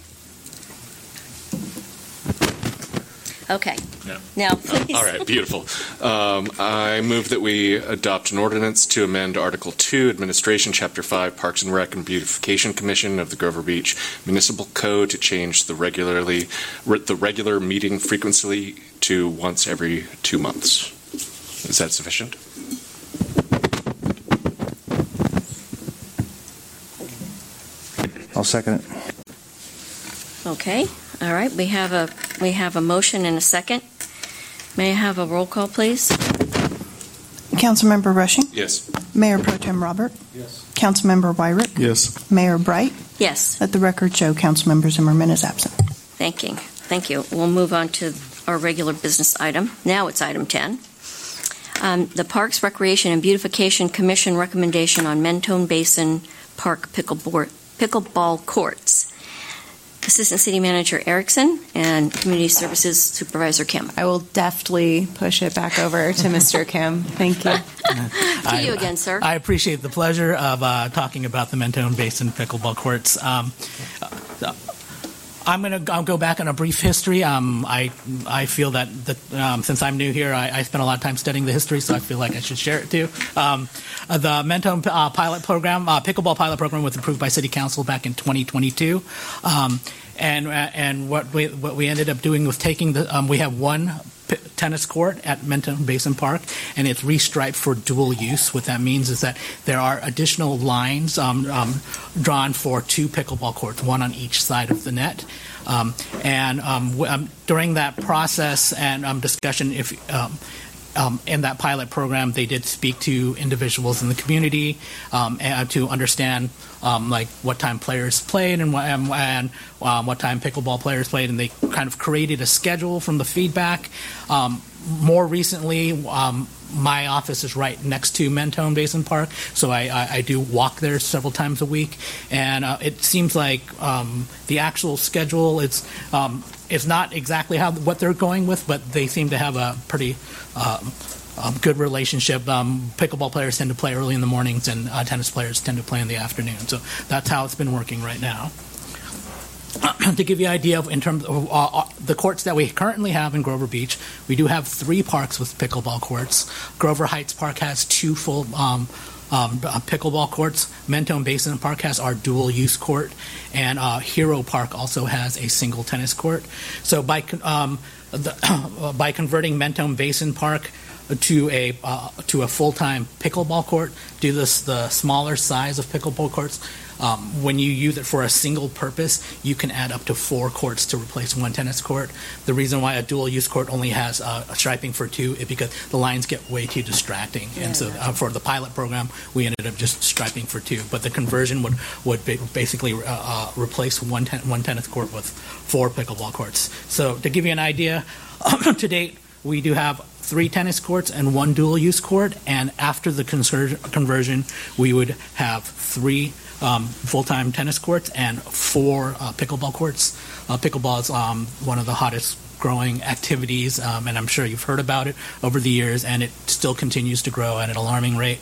Okay. No. Now, please. All right, beautiful. Um, I move that we adopt an ordinance to amend Article two, Administration, Chapter five, Parks and Rec and Beautification Commission of the Grover Beach Municipal Code to change the regularly the regular meeting frequency to once every two months. Is that sufficient? I'll second it. Okay, all right, we have a, we have a motion and a second. May I have a roll call, please? Councilmember Rushing? Yes. Mayor Pro Tem Robert? Yes. Councilmember Wyrick? Yes. Mayor Bright? Yes. Let the record show Councilmember Zimmerman is absent. Thank you. Thank you. We'll move on to our regular business item. Now it's item ten. Um, the Parks, Recreation, and Beautification Commission recommendation on Mentone Basin Park pickleball, pickleball courts. Assistant City Manager Erickson and Community Services Supervisor Kim. I will deftly push it back over to Mister Kim. Thank you. To I, you again, sir. I appreciate the pleasure of uh, talking about the Mentone Basin pickleball courts. Um, uh, I'm going to go back on a brief history. Um, I I feel that the, um, since I'm new here, I, I spent a lot of time studying the history, so I feel like I should share it too. Um, uh, the Mentone uh, pilot program, uh, pickleball pilot program, was approved by City Council back in twenty twenty-two. Um, and uh, and what we what we ended up doing was taking the um, we have one p- tennis court at Mentone Basin Park, and it's restriped for dual use. What that means is that there are additional lines um, um, drawn for two pickleball courts, one on each side of the net. Um, and um, w- um, during that process and um, discussion, if um, um, in that pilot program, they did speak to individuals in the community um, and to understand um, like what time players played and, what, and, and um, what time pickleball players played, and they kind of created a schedule from the feedback. Um, more recently, um, my office is right next to Mentone Basin Park, so I, I, I do walk there several times a week, and uh, it seems like um, the actual schedule it's um, it's not exactly how what they're going with, but they seem to have a pretty um, um, good relationship. Um, pickleball players tend to play early in the mornings, and uh, tennis players tend to play in the afternoon. So that's how it's been working right now. To give you an idea of in terms of uh, uh, the courts that we currently have in Grover Beach, we do have three parks with pickleball courts. Grover Heights Park has two full um, um, uh, pickleball courts. Mentone Basin Park has our dual use court, and uh, Hero Park also has a single tennis court. So by um, the, uh, by converting Mentone Basin Park to a uh, to a full-time pickleball court, due to this, the smaller size of pickleball courts, um, when you use it for a single purpose, you can add up to four courts to replace one tennis court. The reason why a dual-use court only has uh, a striping for two is because the lines get way too distracting. Yeah, and so uh, for the pilot program, we ended up just striping for two. But the conversion would, would basically uh, uh, replace one, ten- one tennis court with four pickleball courts. So to give you an idea, to date, we do have three tennis courts and one dual-use court, and after the conser- conversion, we would have three um, full-time tennis courts and four uh, pickleball courts. Uh, pickleball is um, one of the hottest growing activities, um, and I'm sure you've heard about it over the years, and it still continues to grow at an alarming rate.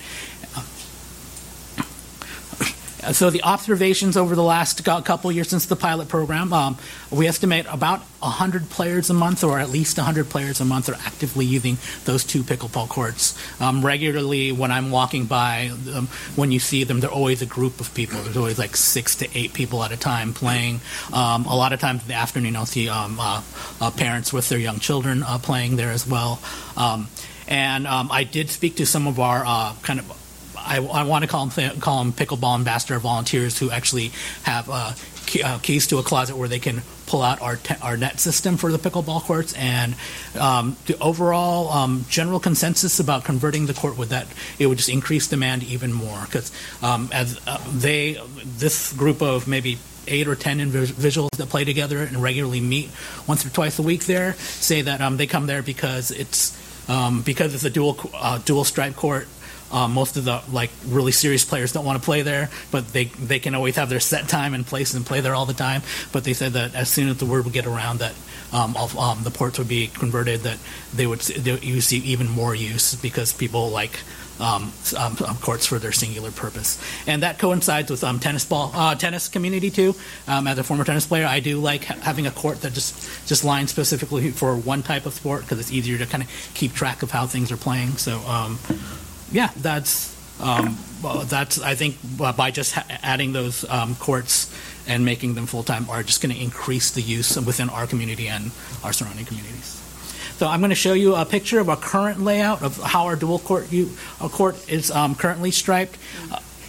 So the observations over the last couple years since the pilot program, um, we estimate about one hundred players a month, or at least one hundred players a month, are actively using those two pickleball courts. Um, regularly, when I'm walking by, um, when you see them, they're always a group of people. There's always like six to eight people at a time playing. Um, a lot of times in the afternoon, I'll see um, uh, uh, parents with their young children uh, playing there as well. Um, and um, I did speak to some of our uh, kind of I, I want to call them, call them pickleball ambassador volunteers who actually have uh, key, uh, keys to a closet where they can pull out our te- our net system for the pickleball courts. And um, the overall um, general consensus about converting the court would that it would just increase demand even more, because um, as uh, they this group of maybe eight or ten individuals that play together and regularly meet once or twice a week there say that um, they come there because it's um, because it's a dual uh, dual stripe court. Um, most of the like really serious players don't want to play there, but they they can always have their set time and place and play there all the time. But they said that as soon as the word would get around that um, all, um, the ports would be converted, that they would they, you see even more use because people like um, um, courts for their singular purpose. And that coincides with um, tennis ball uh, tennis community too. Um, as a former tennis player, I do like ha- having a court that just just lined specifically for one type of sport because it's easier to kind of keep track of how things are playing. So. Um, Yeah, that's um, well, that's. I think by just ha- adding those um, courts and making them full time are just going to increase the use within our community and our surrounding communities. So I'm going to show you a picture of our current layout of how our dual court u- our court is um, currently striped. Uh,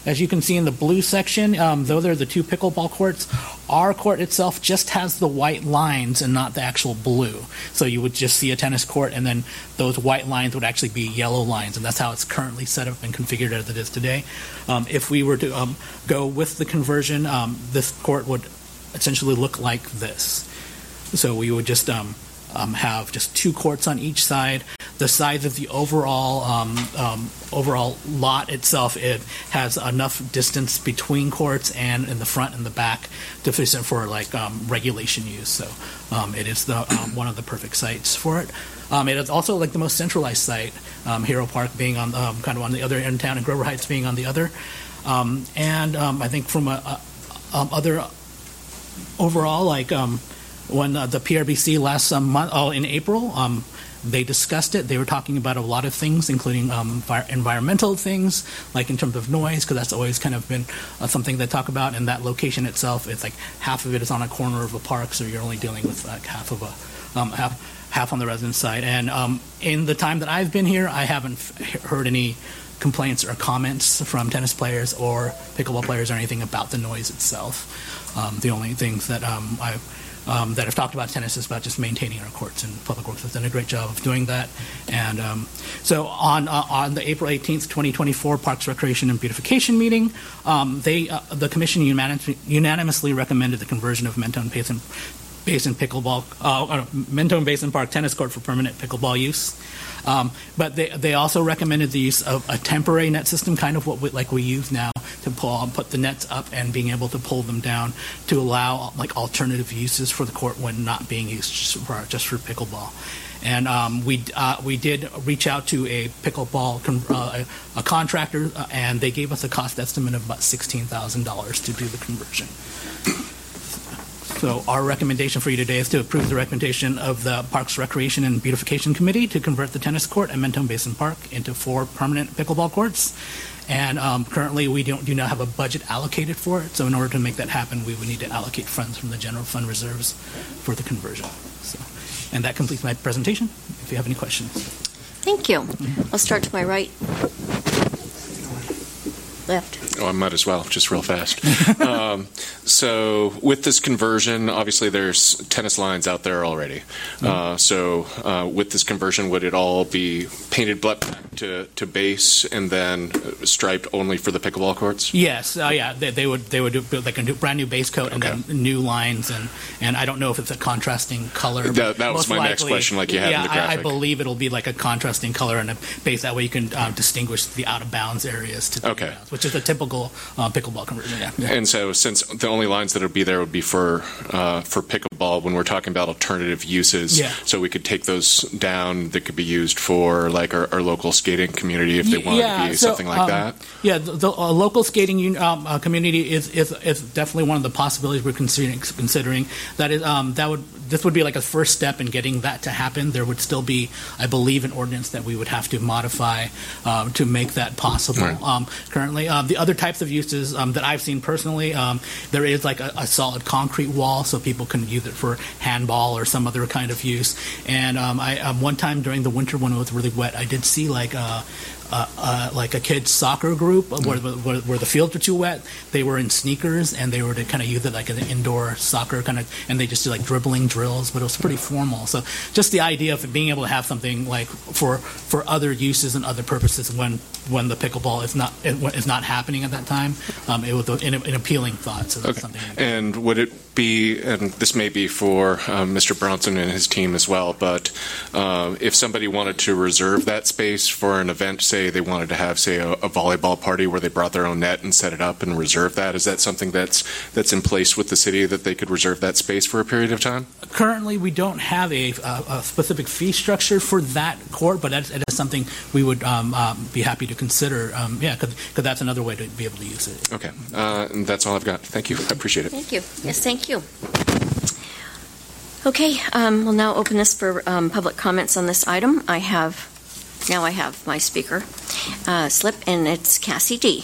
as you can see in the blue section, um, though they're the two pickleball courts, our court itself just has the white lines and not the actual blue. So you would just see a tennis court, and then those white lines would actually be yellow lines, and that's how it's currently set up and configured as it is today. Um, if we were to um, go with the conversion, um, this court would essentially look like this. So we would just um, um, have just two courts on each side. The size of the overall um, um, overall lot itself, it has enough distance between courts and in the front and the back sufficient for like um, regulation use. So um, it is the um, one of the perfect sites for it. Um, it is also like the most centralized site. Um, Hero Park being on um, kind of on the other end of town, and Grover Heights being on the other. Um, and um, I think from a, a um, other overall, like um, when uh, the P R B C last um, month, oh in April. Um, They discussed it. They were talking about a lot of things, including um, environmental things, like in terms of noise, because that's always kind of been uh, something they talk about. And that location itself, it's like half of it is on a corner of a park, so you're only dealing with like half of a um, half half on the resident side. And um, in the time that I've been here, I haven't f- heard any complaints or comments from tennis players or pickleball players or anything about the noise itself. Um, the only things that um, I've Um, that have talked about tennis is about just maintaining our courts, and Public Works has done a great job of doing that. And um, so on uh, on the April eighteenth, twenty twenty-four Parks, Recreation, and Beautification meeting, um, they uh, the commission unanimously, unanimously recommended the conversion of Mentone Basin Basin pickleball uh, Mentone Basin Park tennis court for permanent pickleball use. Um, but they they also recommended the use of a temporary net system, kind of what we, like we use now, to pull put the nets up and being able to pull them down to allow like alternative uses for the court when not being used just for, just for pickleball. And um, we uh, we did reach out to a pickleball con- uh, a contractor, uh, and they gave us a cost estimate of about sixteen thousand dollars to do the conversion. So our recommendation for you today is to approve the recommendation of the Parks, Recreation, and Beautification Committee to convert the tennis court at Mentone Basin Park into four permanent pickleball courts. And um, currently we don't do not have a budget allocated for it. So in order to make that happen, we would need to allocate funds from the general fund reserves for the conversion. So, and that completes my presentation. If you have any questions. Thank you. I'll start to my right. Left. Oh, I might as well, just real fast. um, so with this conversion, obviously there's tennis lines out there already. Uh, so uh, with this conversion, would it all be painted black to, to base and then striped only for the pickleball courts? Yes, uh, yeah, they, they would they would do like a new, brand new base coat and Okay. then new lines, and, and I don't know if it's a contrasting color. That, that was Most my next likely- question, like you had yeah, in the I, I graphic. believe it'll be like a contrasting color and a base. That way you can um, distinguish the out of bounds areas to the Okay. in-bounds, which is a typical uh, pickleball conversion. Yeah. Yeah. And so, since the only lines that would be there would be for uh, for pickleball, when we're talking about alternative uses, Yeah. so we could take those down that could be used for like our, our local skating community if they Y- wanted yeah, to be so, something like um, that. Yeah, the, the uh, local skating un- um, uh, community is, is is definitely one of the possibilities we're considering. Considering that is um, that would this would be like a first step in getting that to happen. There would still be, I believe, an ordinance that we would have to modify um, to make that possible. Right. Um, currently, um, the other types of uses um, that I've seen personally, um, there is like a, a solid concrete wall, so people can use it for handball or some other kind of use. And um, I um, one time during the winter when it was really wet, I did see like a. Uh, uh, like a kids soccer group uh, where, where, where the fields were too wet. They were in sneakers and they were to kind of use it like an indoor soccer kind of, and they just do like dribbling drills, but it was pretty formal. So just the idea of being able to have something like for for other uses and other purposes when when the pickleball is not is not happening at that time, um, it was an, an appealing thought. So that's Okay. something. And would it be, and this may be for um, Mister Bronson and his team as well, but uh, if somebody wanted to reserve that space for an event, say they wanted to have, say, a, a volleyball party where they brought their own net and set it up and reserve that, is that something that's that's in place with the city that they could reserve that space for a period of time? Currently, we don't have a, a, a specific fee structure for that court, but that's, that is something we would um, um, be happy to consider. Um, yeah, because that's another way to be able to use it. Okay, uh, and that's all I've got. Thank you. I appreciate it. Thank you. Yes, thank you. Okay, um, we'll now open this for um, public comments on this item. I have, now I have my speaker uh, slip, and it's Cassie D.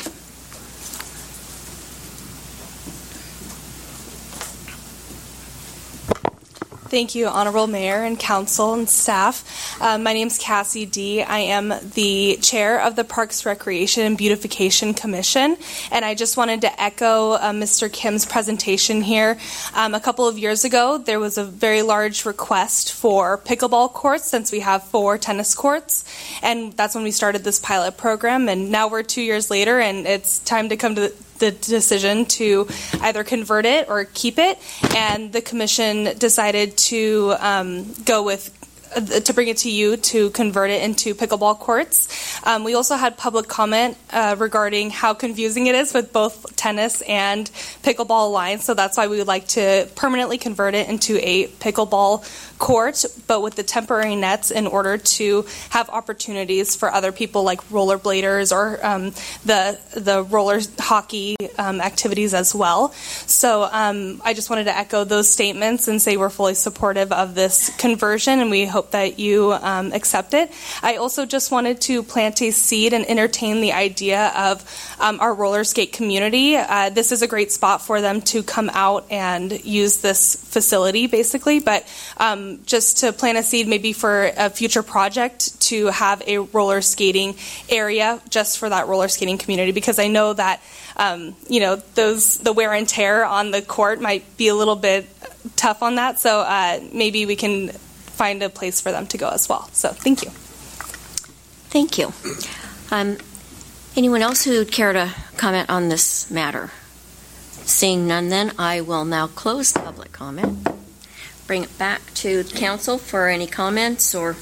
Thank you, Honorable Mayor and Council and staff. Um, my name is Cassie D. I am the chair of the Parks, Recreation, and Beautification Commission, and I just wanted to echo uh, Mister Kim's presentation here. Um, a couple of years ago, there was a very large request for pickleball courts since we have four tennis courts, and that's when we started this pilot program, and now we're two years later, and it's time to come to the the decision to either convert it or keep it, and the commission decided to um, go with uh, to bring it to you to convert it into pickleball courts. Um, we also had public comment uh, regarding how confusing it is with both tennis and pickleball lines, so that's why we would like to permanently convert it into a pickleball court, but with the temporary nets in order to have opportunities for other people like rollerbladers or um, the the roller hockey um, activities as well. So um, I just wanted to echo those statements and say we're fully supportive of this conversion, and we hope that you um, accept it. I also just wanted to plant a seed and entertain the idea of um, our roller skate community. Uh, this is a great spot for them to come out and use this facility, basically, but um, just to plant a seed maybe for a future project to have a roller skating area just for that roller skating community, because I know that um, you know those the wear and tear on the court might be a little bit tough on that, so uh, maybe we can find a place for them to go as well. So thank you. Thank you. Um, anyone else who'd care to comment on this matter? Seeing none, then I will now close the public comment. Bring it back to council for any comments, or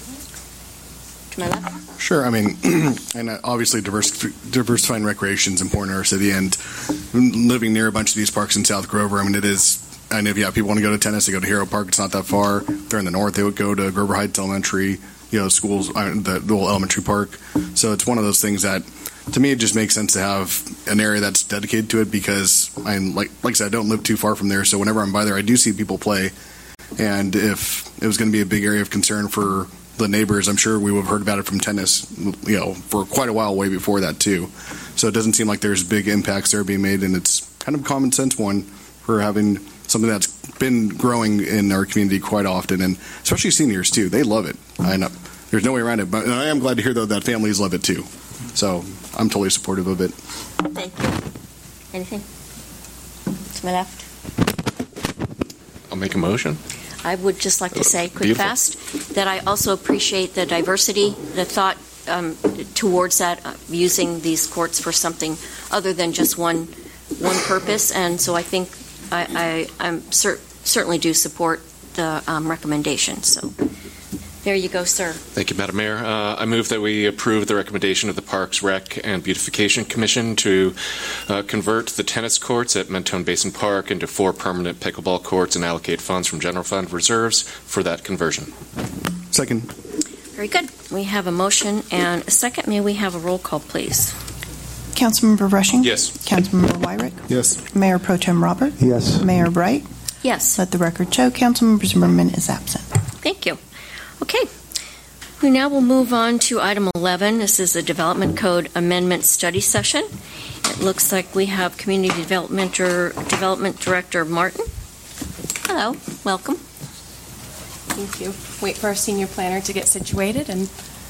to my left. Sure. I mean, and obviously diversi- diversifying recreation is important in our city, and living near a bunch of these parks in South Grover, I mean, it is, I know if yeah, people want to go to tennis, they go to Hero Park. It's not that far. If they're in the north, they would go to Grover Heights Elementary, you know, schools, uh, the, the little elementary park. So it's one of those things that, to me, it just makes sense to have an area that's dedicated to it, because I like like I said, I don't live too far from there, so whenever I'm by there, I do see people play. And if it was going to be a big area of concern for the neighbors, I'm sure we would have heard about it from tennis, you know, for quite a while, way before that too. So it doesn't seem like there's big impacts there being made, and it's kind of a common sense one for having something that's been growing in our community quite often, and especially seniors too. They love it. I know there's no way around it, but I am glad to hear though that families love it too. So I'm totally supportive of it. Thank you. Anything? To my left. I'll make a motion. I would just like to say, quick, Beautiful. fast, that I also appreciate the diversity, the thought um, towards that, uh, using these courts for something other than just one one purpose. And so I think I, I I'm cer- certainly do support the um, recommendation. So there you go, sir. Thank you, Madam Mayor. Uh, I move that we approve the recommendation of the Parks, Rec, and Beautification Commission to uh, convert the tennis courts at Mentone Basin Park into four permanent pickleball courts and allocate funds from general fund reserves for that conversion. Second. Very good. We have a motion and a second. May we have a roll call, please? Councilmember Rushing? Yes. Councilmember Wyrick? Yes. Mayor Pro Tem Robert? Yes. Mayor Bright? Yes. Let the record show Councilmember Zimmerman is absent. Thank you. Okay. We now will move on to item eleven. This is the Development Code Amendment Study Session. It looks like we have Community Development, Development Director Martin. Hello. Welcome. Thank you. Wait for our senior planner to get situated and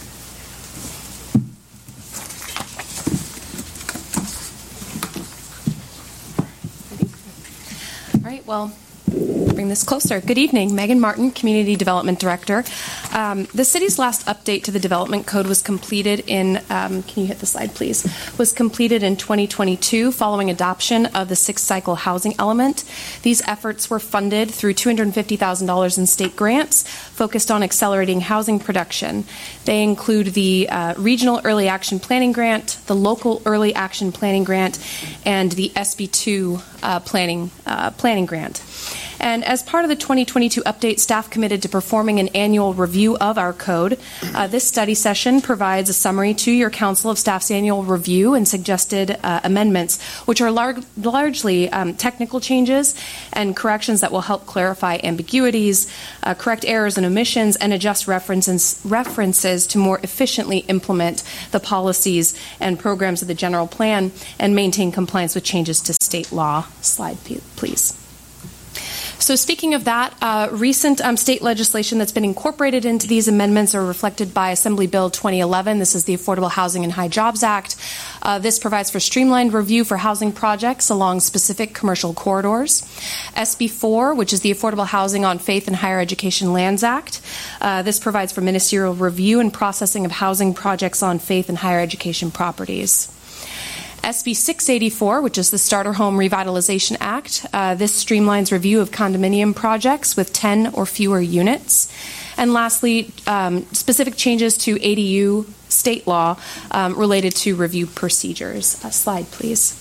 all right, well, bring this closer. Good evening. Megan Martin, Community Development Director. Um, the city's last update to the Development Code was completed in, um, can you hit the slide, please, was completed in twenty twenty-two following adoption of the sixth cycle housing element. These efforts were funded through two hundred fifty thousand dollars in state grants focused on accelerating housing production. They include the uh, Regional Early Action Planning Grant, the Local Early Action Planning Grant, and the S B two uh, planning, uh, planning Grant. And as part of the twenty twenty-two update, staff committed to performing an annual review of our code. Uh, this study session provides a summary to your council of staff's annual review and suggested uh, amendments, which are lar- largely um, technical changes and corrections that will help clarify ambiguities, uh, correct errors and omissions, and adjust references, references to more efficiently implement the policies and programs of the general plan and maintain compliance with changes to state law. Slide, please. So speaking of that, uh, recent um, state legislation that's been incorporated into these amendments are reflected by Assembly Bill twenty eleven. This is the Affordable Housing and High Jobs Act. Uh, this provides for streamlined review for housing projects along specific commercial corridors. S B four, which is the Affordable Housing on Faith and Higher Education Lands Act. Uh, this provides for ministerial review and processing of housing projects on faith and higher education properties. S B six eighty-four, which is the Starter Home Revitalization Act. Uh, this streamlines review of condominium projects with ten or fewer units. And lastly, um, specific changes to A D U state law um, related to review procedures. Uh, slide, please.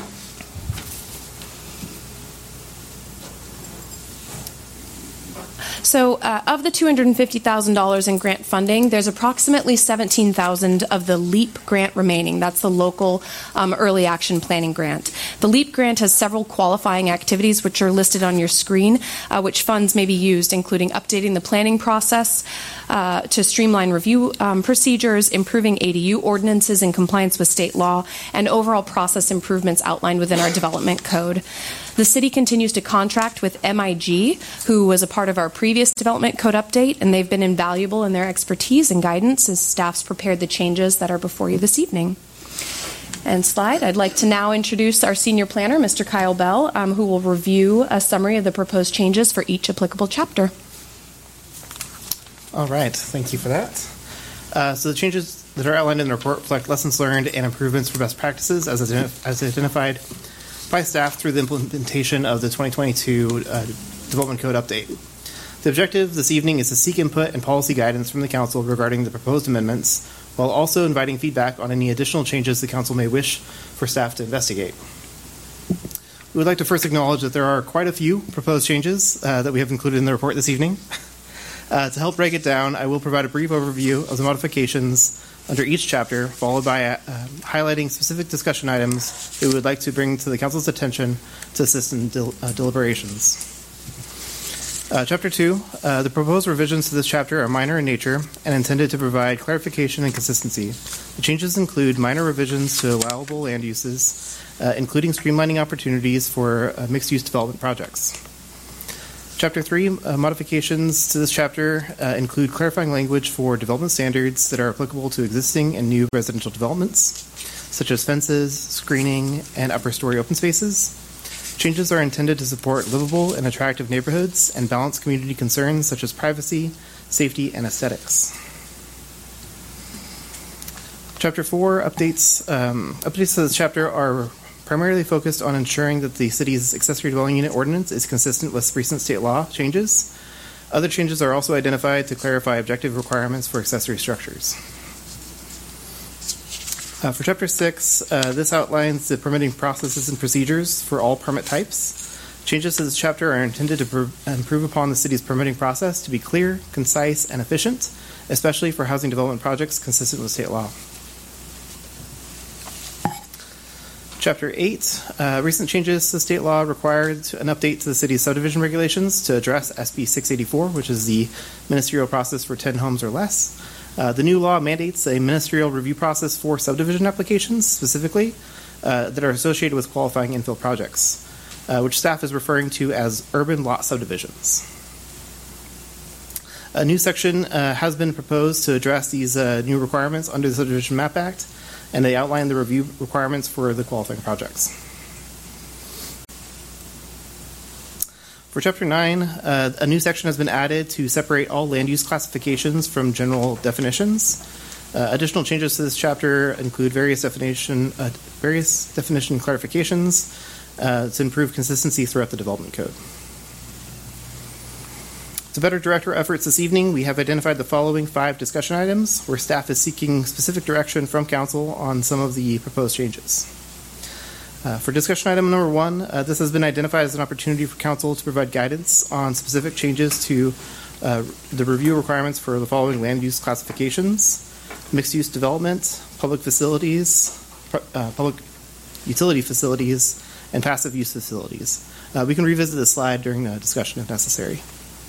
So uh, of the two hundred fifty thousand dollars in grant funding, there's approximately seventeen thousand dollars of the LEAP grant remaining. That's the local um, early action planning grant. The LEAP grant has several qualifying activities which are listed on your screen, uh, which funds may be used, including updating the planning process uh, to streamline review um, procedures, improving A D U ordinances in compliance with state law, and overall process improvements outlined within our development code. The city continues to contract with M I G, who was a part of our previous development code update, and they've been invaluable in their expertise and guidance as staff's prepared the changes that are before you this evening. And slide, I'd like to now introduce our senior planner, Mister Kyle Bell, um, who will review a summary of the proposed changes for each applicable chapter. All right, thank you for that. Uh, so the changes that are outlined in the report reflect lessons learned and improvements for best practices as, identif- as identified by staff through the implementation of the twenty twenty-two uh, Development Code update. The objective this evening is to seek input and policy guidance from the Council regarding the proposed amendments, while also inviting feedback on any additional changes the Council may wish for staff to investigate. We would like to first acknowledge that there are quite a few proposed changes uh, that we have included in the report this evening. Uh, to help break it down, I will provide a brief overview of the modifications under each chapter, followed by uh, highlighting specific discussion items that we would like to bring to the Council's attention to assist in del- uh, deliberations. Uh, chapter two, uh, the proposed revisions to this chapter are minor in nature and intended to provide clarification and consistency. The changes include minor revisions to allowable land uses, uh, including streamlining opportunities for uh, mixed-use development projects. Chapter three, uh, modifications to this chapter uh, include clarifying language for development standards that are applicable to existing and new residential developments, such as fences, screening, and upper story open spaces. Changes are intended to support livable and attractive neighborhoods and balance community concerns such as privacy, safety, and aesthetics. Chapter four, updates, um, updates to this chapter are primarily focused on ensuring that the city's accessory dwelling unit ordinance is consistent with recent state law changes. Other changes are also identified to clarify objective requirements for accessory structures. Uh, for Chapter six, uh, this outlines the permitting processes and procedures for all permit types. Changes to this chapter are intended to pr- improve upon the city's permitting process to be clear, concise, and efficient, especially for housing development projects consistent with state law. Chapter eight, uh, recent changes to state law required an update to the city's subdivision regulations to address S B six eighty-four, which is the ministerial process for ten homes or less. Uh, the new law mandates a ministerial review process for subdivision applications, specifically, uh, that are associated with qualifying infill projects, uh, which staff is referring to as urban lot subdivisions. A new section uh, has been proposed to address these uh, new requirements under the Subdivision Map Act, and they outline the review requirements for the qualifying projects. For Chapter nine, uh, a new section has been added to separate all land use classifications from general definitions. Uh, additional changes to this chapter include various definition, uh, various definition clarifications uh, to improve consistency throughout the development code. To better direct our efforts this evening, we have identified the following five discussion items where staff is seeking specific direction from Council on some of the proposed changes. Uh, for discussion item number one, uh, this has been identified as an opportunity for Council to provide guidance on specific changes to uh, the review requirements for the following land use classifications: mixed-use development, public facilities, uh, public utility facilities, and passive use facilities. Uh, we can revisit this slide during the discussion if necessary.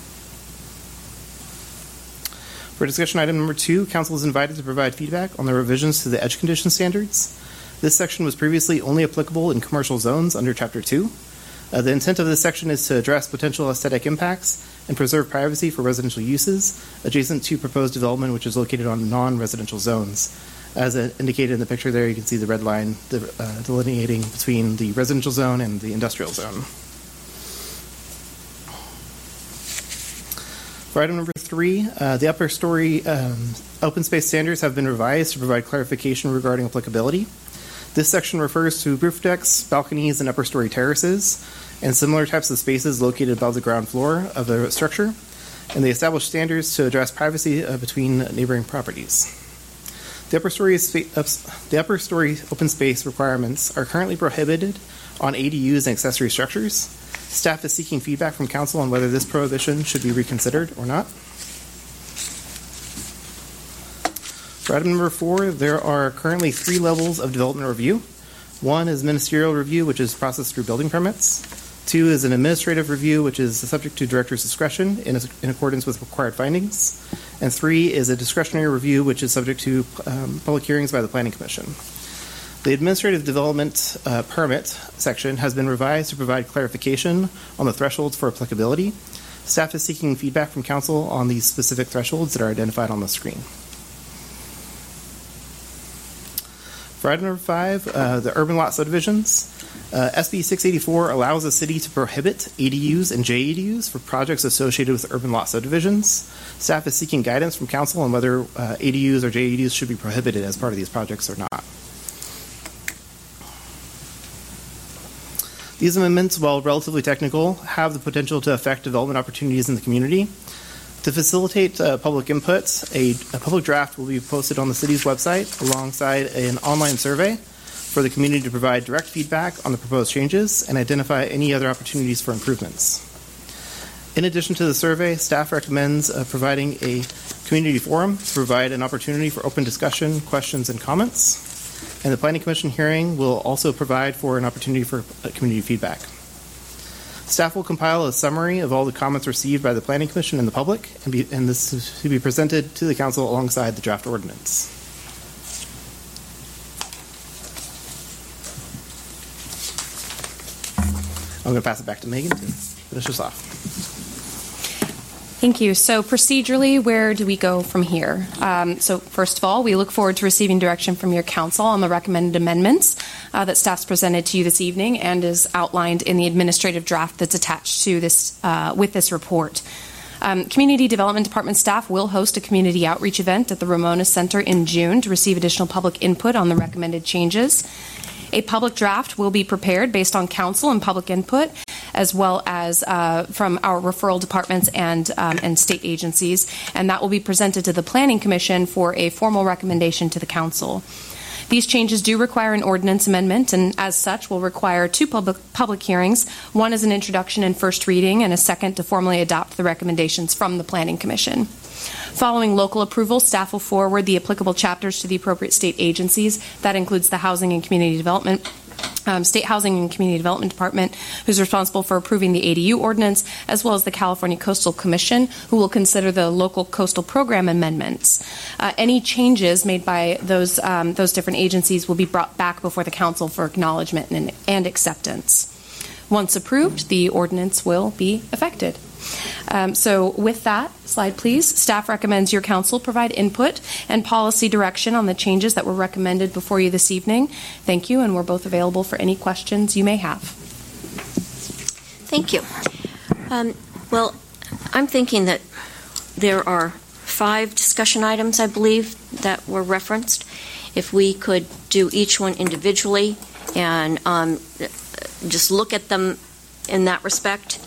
For discussion item number two, Council is invited to provide feedback on the revisions to the edge condition standards. This section was previously only applicable in commercial zones under Chapter two. Uh, the intent of this section is to address potential aesthetic impacts and preserve privacy for residential uses adjacent to proposed development, which is located on non-residential zones. As uh, indicated in the picture there, you can see the red line uh, delineating between the residential zone and the industrial zone. For item number three, uh, the upper story um, open space standards have been revised to provide clarification regarding applicability. This section refers to roof decks, balconies, and upper story terraces, and similar types of spaces located above the ground floor of the structure, and they establish standards to address privacy uh, between neighboring properties. The upper story spa- the upper story open space requirements are currently prohibited on A D Us and accessory structures. Staff is seeking feedback from council on whether this prohibition should be reconsidered or not. For item number four, there are currently three levels of development review. One is ministerial review, which is processed through building permits. Two is an administrative review, which is subject to director's discretion in, in accordance with required findings. And three is a discretionary review, which is subject to um, public hearings by the Planning Commission. The administrative development uh, permit section has been revised to provide clarification on the thresholds for applicability. Staff is seeking feedback from council on these specific thresholds that are identified on the screen. For item number five, uh, the urban lot subdivisions. Uh, S B six eighty-four allows the city to prohibit A D Us and J A D Us for projects associated with urban lot subdivisions. Staff is seeking guidance from council on whether uh, A D Us or J A D Us should be prohibited as part of these projects or not. These amendments, while relatively technical, have the potential to affect development opportunities in the community. To facilitate uh, public input, a, a public draft will be posted on the city's website alongside an online survey for the community to provide direct feedback on the proposed changes and identify any other opportunities for improvements. In addition to the survey, staff recommends uh, providing a community forum to provide an opportunity for open discussion, questions, and comments. And the Planning Commission hearing will also provide for an opportunity for uh, community feedback. Staff will compile a summary of all the comments received by the Planning Commission and the public, and, be, and this is to be presented to the Council alongside the draft ordinance. I'm going to pass it back to Megan to finish us off. Thank you. So procedurally, where do we go from here? Um, so first of all, we look forward to receiving direction from your council on the recommended amendments uh, that staff's presented to you this evening and is outlined in the administrative draft that's attached to this uh, with this report. Um, Community Development Department staff will host a community outreach event at the Ramona Center in June to receive additional public input on the recommended changes. A public draft will be prepared based on council and public input, as well as uh, from our referral departments and um, and state agencies, and that will be presented to the Planning Commission for a formal recommendation to the council. These changes do require an ordinance amendment, and as such will require two public public hearings. One is an introduction and first reading, and a second to formally adopt the recommendations from the Planning Commission. Following local approval, staff will forward the applicable chapters to the appropriate state agencies. That includes the Housing and Community Development, um, State Housing and Community Development Department, who's responsible for approving the A D U ordinance, as well as the California Coastal Commission, who will consider the local coastal program amendments. Uh, any changes made by those um, those different agencies will be brought back before the council for acknowledgement and, and acceptance. Once approved, the ordinance will be effected. Um, so with that, slide please. Staff recommends your council provide input and policy direction on the changes that were recommended before you this evening. Thank you, and we're both available for any questions you may have. Thank you. Um, well, I'm thinking that there are five discussion items, I believe, that were referenced. If we could do each one individually and um, just look at them in that respect.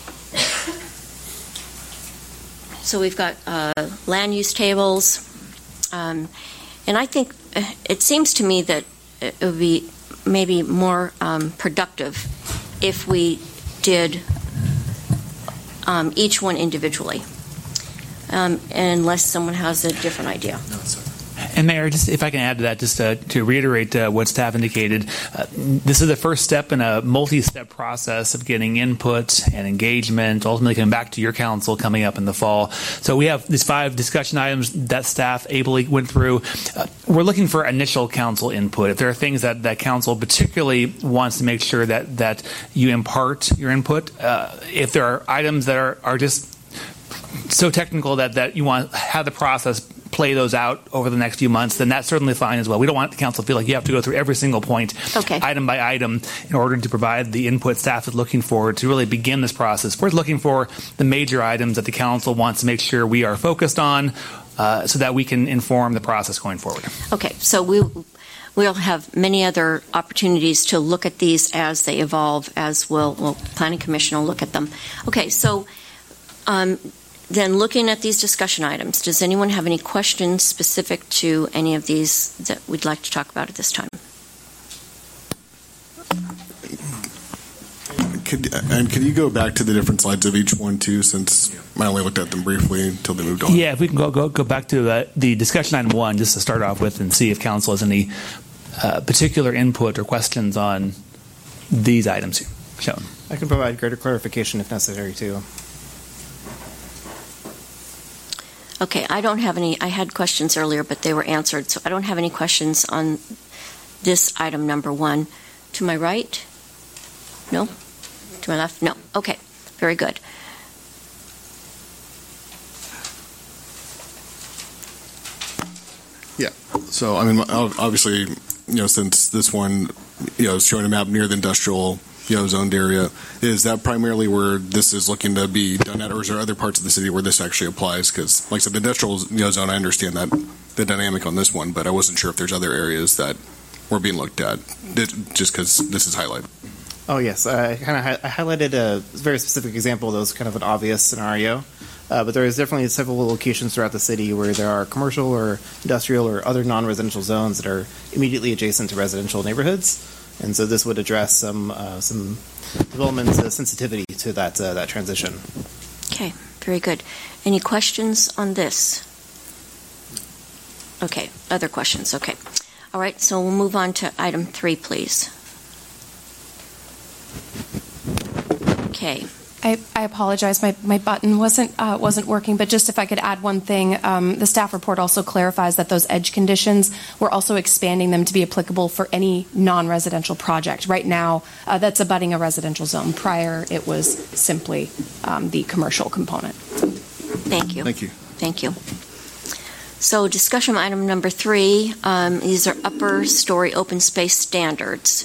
So we've got uh, land use tables, um, and I think it seems to me that it would be maybe more um, productive if we did um, each one individually, um, unless someone has a different idea. No, sorry. And Mayor, just if I can add to that, just uh, to reiterate uh, what staff indicated, uh, this is the first step in a multi-step process of getting input and engagement, ultimately coming back to your council coming up in the fall. So we have these five discussion items that staff ably went through. Uh, we're looking for initial council input. If there are things that, that council particularly wants to make sure that, that you impart your input, uh, if there are items that are, are just so technical that, that you want to have the process play those out over the next few months, then that's certainly fine as well. We don't want the council to feel like you have to go through every single point, okay. item by item, in order to provide the input staff is looking for to really begin this process. We're looking for the major items that the council wants to make sure we are focused on uh, so that we can inform the process going forward. Okay, so we, we'll have many other opportunities to look at these as they evolve, as will, well, Planning Commission will look at them. Okay, so um, then looking at these discussion items, does anyone have any questions specific to any of these that we'd like to talk about at this time? Could, and could you go back to the different slides of each one too, since I only looked at them briefly until they moved on? Yeah, if we can go go, go back to uh, the discussion item one, just to start off with, and see if council has any uh, particular input or questions on these items shown. I can provide greater clarification if necessary too. Okay, I don't have any, I had questions earlier, but they were answered, so I don't have any questions on this item number one. To my right? No? To my left? No. Okay, very good. Yeah, so I mean, obviously, you know, since this one, you know, is showing a map near the industrial, you know, zoned area, is that primarily where this is looking to be done at, or is there other parts of the city where this actually applies? Because, like I said, the industrial, you know, zone, I understand that the dynamic on this one, but I wasn't sure if there's other areas that were being looked at, just because this is highlighted. Oh yes, I kind of hi- I highlighted a very specific example that was kind of an obvious scenario, uh, but there is definitely several locations throughout the city where there are commercial or industrial or other non-residential zones that are immediately adjacent to residential neighborhoods. And so this would address some uh, some development uh, sensitivity to that uh, that transition. Okay, very good. Any questions on this? Okay, other questions? Okay. All right, so we'll move on to item three, please. Okay. I, I apologize. My, my button wasn't uh, wasn't working. But just if I could add one thing, um, the staff report also clarifies that those edge conditions, we're also expanding them to be applicable for any non-residential project. Right now, uh, that's abutting a residential zone. Prior, it was simply um, the commercial component. Thank you. Thank you. Thank you. So discussion item number three, um, these are upper story open space standards.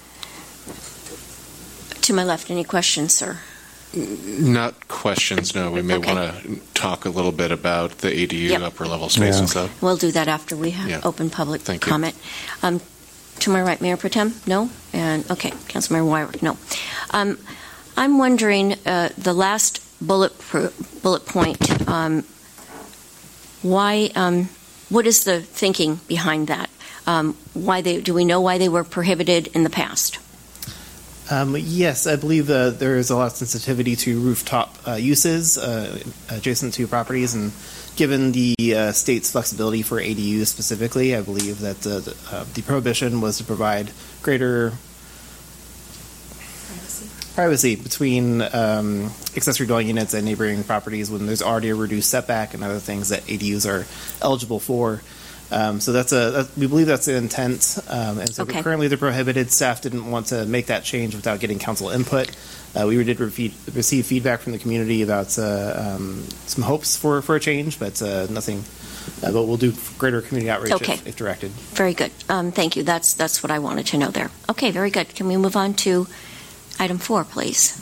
To my left, any questions, sir? Not questions, no. We may Okay. want to talk a little bit about the A D U Yep. upper level space Yeah. and stuff. We'll do that after we have Yeah. open public Thank you. comment. Um, to my right, Mayor Pro Tem? No? And, okay, Councilmember Wyrick? No. Um, I'm wondering, uh, the last bullet, pro- bullet point, um, why, um, what is the thinking behind that? Um, why they, do we know why they were prohibited in the past? Um, yes, I believe uh, there is a lot of sensitivity to rooftop uh, uses uh, adjacent to properties, and given the uh, state's flexibility for A D Us specifically, I believe that the, the, uh, the prohibition was to provide greater privacy, privacy between um, accessory dwelling units and neighboring properties when there's already a reduced setback and other things that A D Us are eligible for. Um, so that's a that, we believe that's the intent, um, and so Okay. currently they're prohibited. Staff didn't want to make that change without getting council input. Uh, we did re- receive feedback from the community about uh, um, some hopes for, for a change, but uh, nothing. Uh, but we'll do greater community outreach Okay. if, if directed. Very good. Um, thank you. That's that's what I wanted to know there. Okay, very good. Can we move on to item four, please?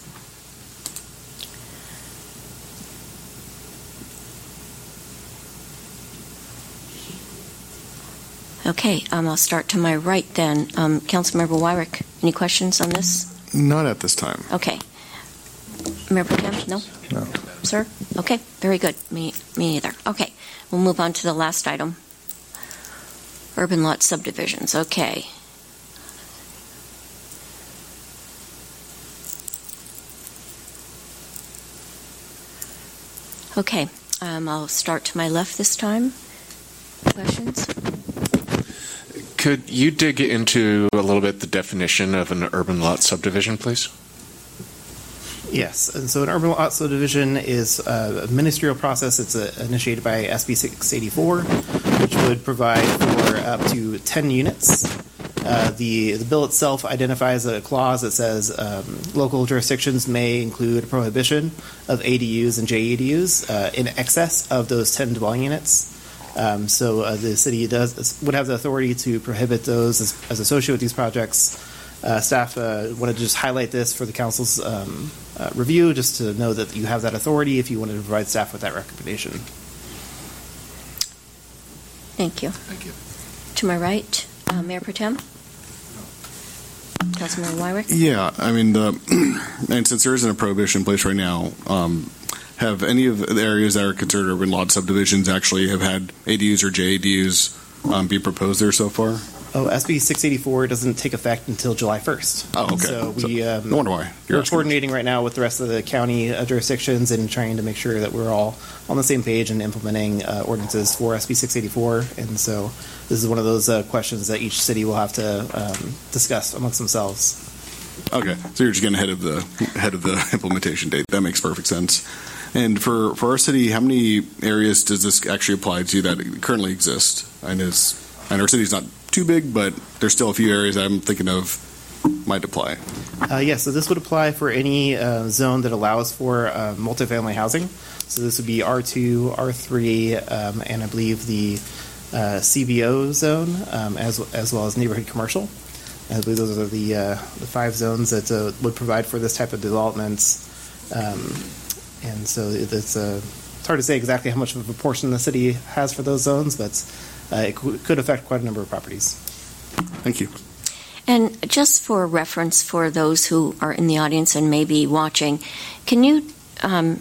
Okay, um, I'll start to my right then. Um, Councilmember Wyrick, any questions on this? Not at this time. Okay. Mayor Pro Tem? No? No. Sir? Okay, very good. Me, me either. Okay, we'll move on to the last item. Urban lot subdivisions. Okay. Okay, um, I'll start to my left this time. Questions? Could you dig into a little bit the definition of an urban lot subdivision, please? Yes, and so an urban lot subdivision is a ministerial process. It's uh, initiated by S B six eighty-four, which would provide for up to ten units. Uh, the, the bill itself identifies a clause that says um, local jurisdictions may include a prohibition of A D Us and J A D Us uh, in excess of those ten dwelling units. Um, so uh, the city does would have the authority to prohibit those as, as associated with these projects. Uh, staff uh, wanted to just highlight this for the council's um, uh, review, just to know that you have that authority if you wanted to provide staff with that recommendation. Thank you. Thank you. To my right, uh, Mayor Pro Tem. Councilmember Wyrick. Yeah, I mean, the and since there isn't a prohibition in place right now, um, have any of the areas that are considered urban lot subdivisions actually have had A D Us or J A D Us um, be proposed there so far? Oh, S B six eighty-four doesn't take effect until July first. Oh, okay. So we, um, no wonder why. You're we're coordinating right now with the rest of the county uh, jurisdictions and trying to make sure that we're all on the same page and implementing uh, ordinances for S B six eighty-four. And so this is one of those uh, questions that each city will have to um, discuss amongst themselves. Okay, so you're just getting ahead of the ahead of the implementation date. That makes perfect sense. And for, for our city, how many areas does this actually apply to that currently exist? I know, it's, I know our city's not too big, but there's still a few areas I'm thinking of might apply. Uh, yes, yeah, so this would apply for any uh, zone that allows for uh, multifamily housing. So this would be R two, R three, um, and I believe the uh, C B O zone, um, as as well as neighborhood commercial. I believe those are the uh, the five zones that uh, would provide for this type of developments. Um, and so it's, uh, it's hard to say exactly how much of a portion the city has for those zones, but Uh, it c- could affect quite a number of properties. Thank you. And just for reference for those who are in the audience and maybe watching, can you um,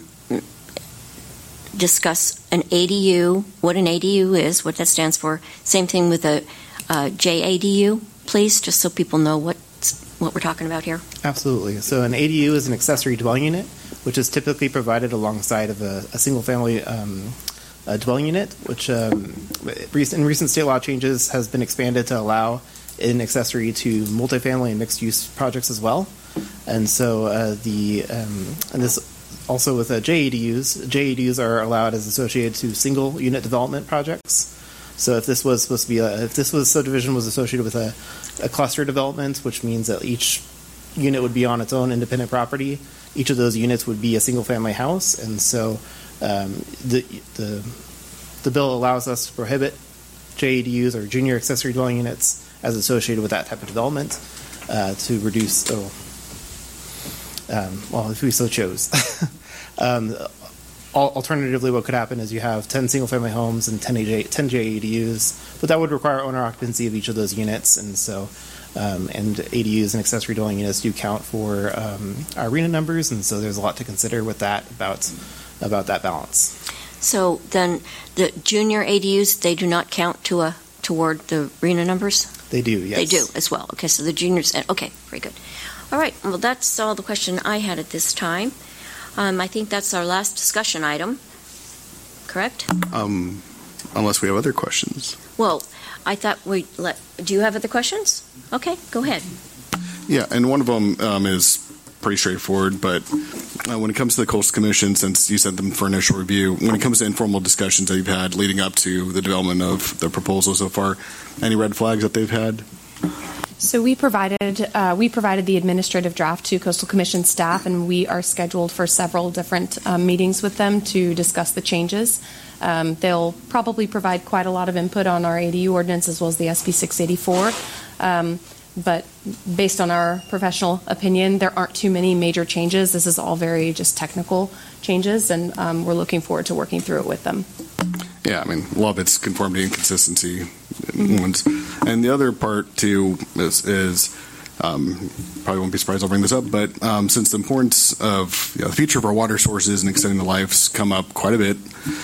discuss an A D U, what an A D U is, what that stands for? Same thing with a uh, J A D U, please, just so people know what what we're talking about here. Absolutely. So an A D U is an accessory dwelling unit, which is typically provided alongside of a, a single-family um A dwelling unit, which um, in recent state law changes has been expanded to allow an accessory to multifamily and mixed-use projects as well. And so uh, the um, and this also with uh, J A D Us, J A D Us are allowed as associated to single-unit development projects. So if this was supposed to be a, if this was subdivision was associated with a, a cluster development, which means that each unit would be on its own independent property, each of those units would be a single-family house, and so. Um, the, the the bill allows us to prohibit J A D Us or junior accessory dwelling units as associated with that type of development uh, to reduce, oh, um, well, if we so chose. um, alternatively, what could happen is you have ten single-family homes and ten, A J, ten J A D Us, but that would require owner occupancy of each of those units, and so um, and A D Us and accessory dwelling units do count for um, our arena numbers, and so there's a lot to consider with that about about that balance. So then the junior A D Us, they do not count to a toward the arena numbers? They do, yes. They do as well. Okay, so the juniors, okay, very good. All right, well, that's all the question I had at this time. Um, I think that's our last discussion item, correct? Um, unless we have other questions. Well, I thought we let, do you have other questions? Okay, go ahead. Yeah, and one of them um, is pretty straightforward, but uh, when it comes to the Coastal Commission, since you sent them for initial review, when it comes to informal discussions that you've had leading up to the development of the proposal so far, any red flags that they've had? So we provided uh, we provided the administrative draft to Coastal Commission staff, and we are scheduled for several different um, meetings with them to discuss the changes. Um, they'll probably provide quite a lot of input on our A D U ordinance as well as the S B six eighty-four. Um, But based on our professional opinion, there aren't too many major changes. This is all very just technical changes, and um, we're looking forward to working through it with them. Yeah, I mean, a lot of it's conformity and consistency mm-hmm. ones. And the other part, too, is, is um, probably won't be surprised I'll bring this up, but um, since the importance of you know, the future of our water sources and extending the lives come up quite a bit,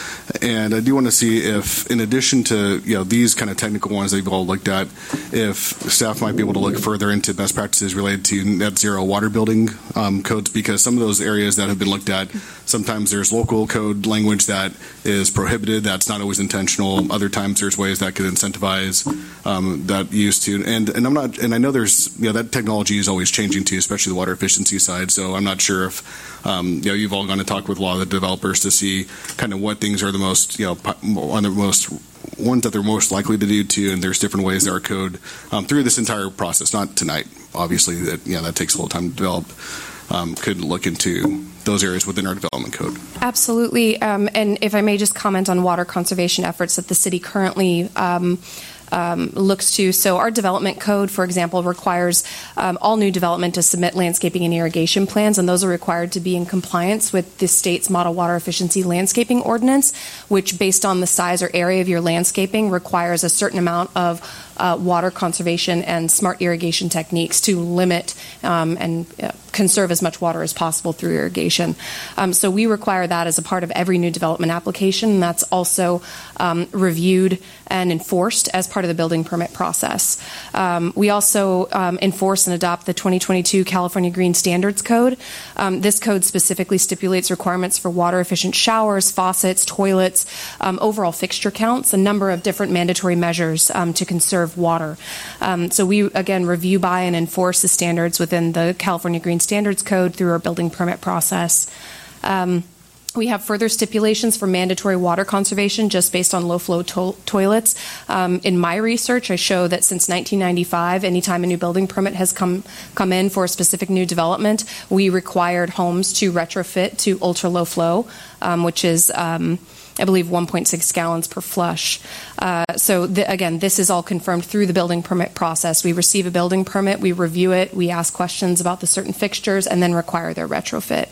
and I do want to see if, in addition to you know these kind of technical ones that you've all looked at, if staff might be able to look further into best practices related to net zero water building um, codes, because some of those areas that have been looked at, sometimes there's local code language that is prohibited, that's not always intentional. Other times there's ways that could incentivize um, that use to, and and I'm not, and I know there's you know that technology is always changing too, especially the water efficiency side. So I'm not sure if um, you know you've all gone to talk with a lot of the developers to see kind of what things are the most you know on the most ones that they're most likely to do too, and there's different ways that our code um, through this entire process, not tonight, obviously that you know that takes a little time to develop, um, could look into those areas within our development code. Absolutely, um, and if I may just comment on water conservation efforts that the city currently um, Um, looks to. So our development code, for example, requires um, all new development to submit landscaping and irrigation plans, and those are required to be in compliance with the state's model water efficiency landscaping ordinance, which based on the size or area of your landscaping requires a certain amount of uh, water conservation and smart irrigation techniques to limit um, and uh, conserve as much water as possible through irrigation. Um, so we require that as a part of every new development application. That's also um, reviewed and enforced as part of the building permit process. Um, we also um, enforce and adopt the twenty twenty-two California Green Standards Code. Um, this code specifically stipulates requirements for water efficient showers, faucets, toilets, um, overall fixture counts, a number of different mandatory measures um, to conserve water. Um, so we, again, review by and enforce the standards within the California Green Standards Code through our building permit process. Um, We have further stipulations for mandatory water conservation just based on low-flow to- toilets. Um, in my research, I show that since nineteen ninety-five, anytime a new building permit has come come in for a specific new development, we required homes to retrofit to ultra-low flow, um, which is, um, I believe, one point six gallons per flush. Uh, so, th- again, this is all confirmed through the building permit process. We receive a building permit, we review it, we ask questions about the certain fixtures, and then require their retrofit.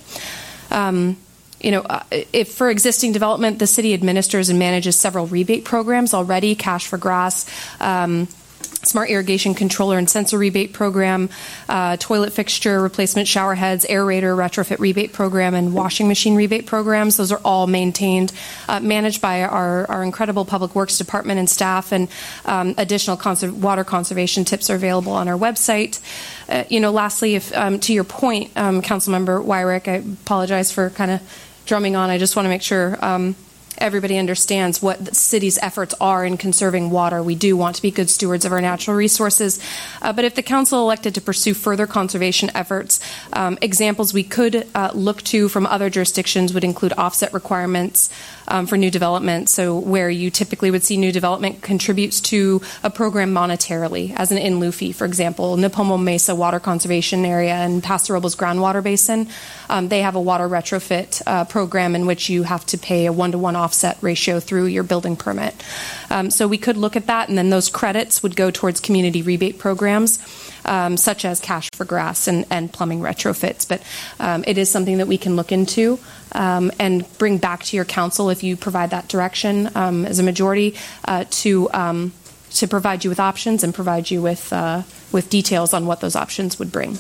Um, You know, uh, if for existing development, the city administers and manages several rebate programs already, Cash for Grass, um, Smart Irrigation Controller and Sensor Rebate Program, uh, Toilet Fixture Replacement Shower Heads, Aerator Retrofit Rebate Program, and Washing Machine Rebate Programs. Those are all maintained, uh, managed by our, our incredible Public Works Department and staff, and um, additional conser- water conservation tips are available on our website. Uh, you know, lastly, if um, to your point, um, Councilmember Wyrick, I apologize for kind of drumming on. I just want to make sure um, everybody understands what the city's efforts are in conserving water. We do want to be good stewards of our natural resources. Uh, but if the council elected to pursue further conservation efforts, um, examples we could uh, look to from other jurisdictions would include offset requirements um, for new development. So where you typically would see new development contributes to a program monetarily, as an in lieu fee, for example, Nipomo Mesa Water Conservation Area and Paso Robles Groundwater Basin, um, they have a water retrofit uh, program in which you have to pay a one-to-one offset ratio through your building permit. Um, so we could look at that, and then those credits would go towards community rebate programs, um, such as Cash for Grass and, and plumbing retrofits. But um, it is something that we can look into um, and bring back to your council if you provide that direction um, as a majority uh, to um, to provide you with options and provide you with uh, with details on what those options would bring.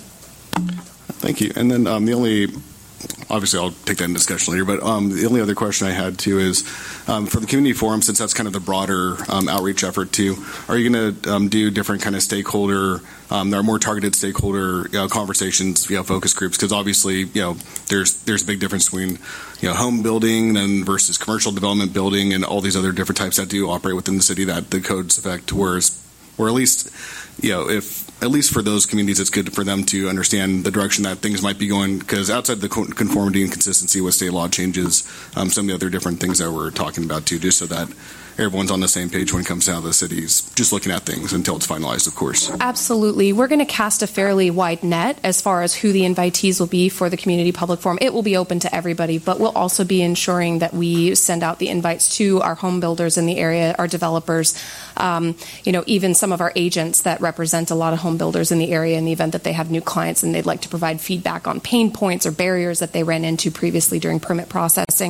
Thank you. And then um, the only obviously I'll take that in discussion later, but um, the only other question I had too is um, for the community forum, since that's kind of the broader um, outreach effort too, are you going to um, do different kind of stakeholder, um, there are more targeted stakeholder you know, conversations, you know, focus groups, because obviously, you know, there's there's a big difference between, you know, home building then versus commercial development building and all these other different types that do operate within the city that the codes affect, whereas, or at least, you know, if at least for those communities, it's good for them to understand the direction that things might be going, because outside the conformity and consistency with state law changes, um, some of the other different things that we're talking about too, just so that everyone's on the same page when it comes down to the cities, just looking at things until it's finalized, of course. Absolutely. We're going to cast a fairly wide net as far as who the invitees will be for the community public forum. It will be open to everybody, but we'll also be ensuring that we send out the invites to our home builders in the area, our developers, um, you know, even some of our agents that represent a lot of home builders in the area in the event that they have new clients and they'd like to provide feedback on pain points or barriers that they ran into previously during permit processing.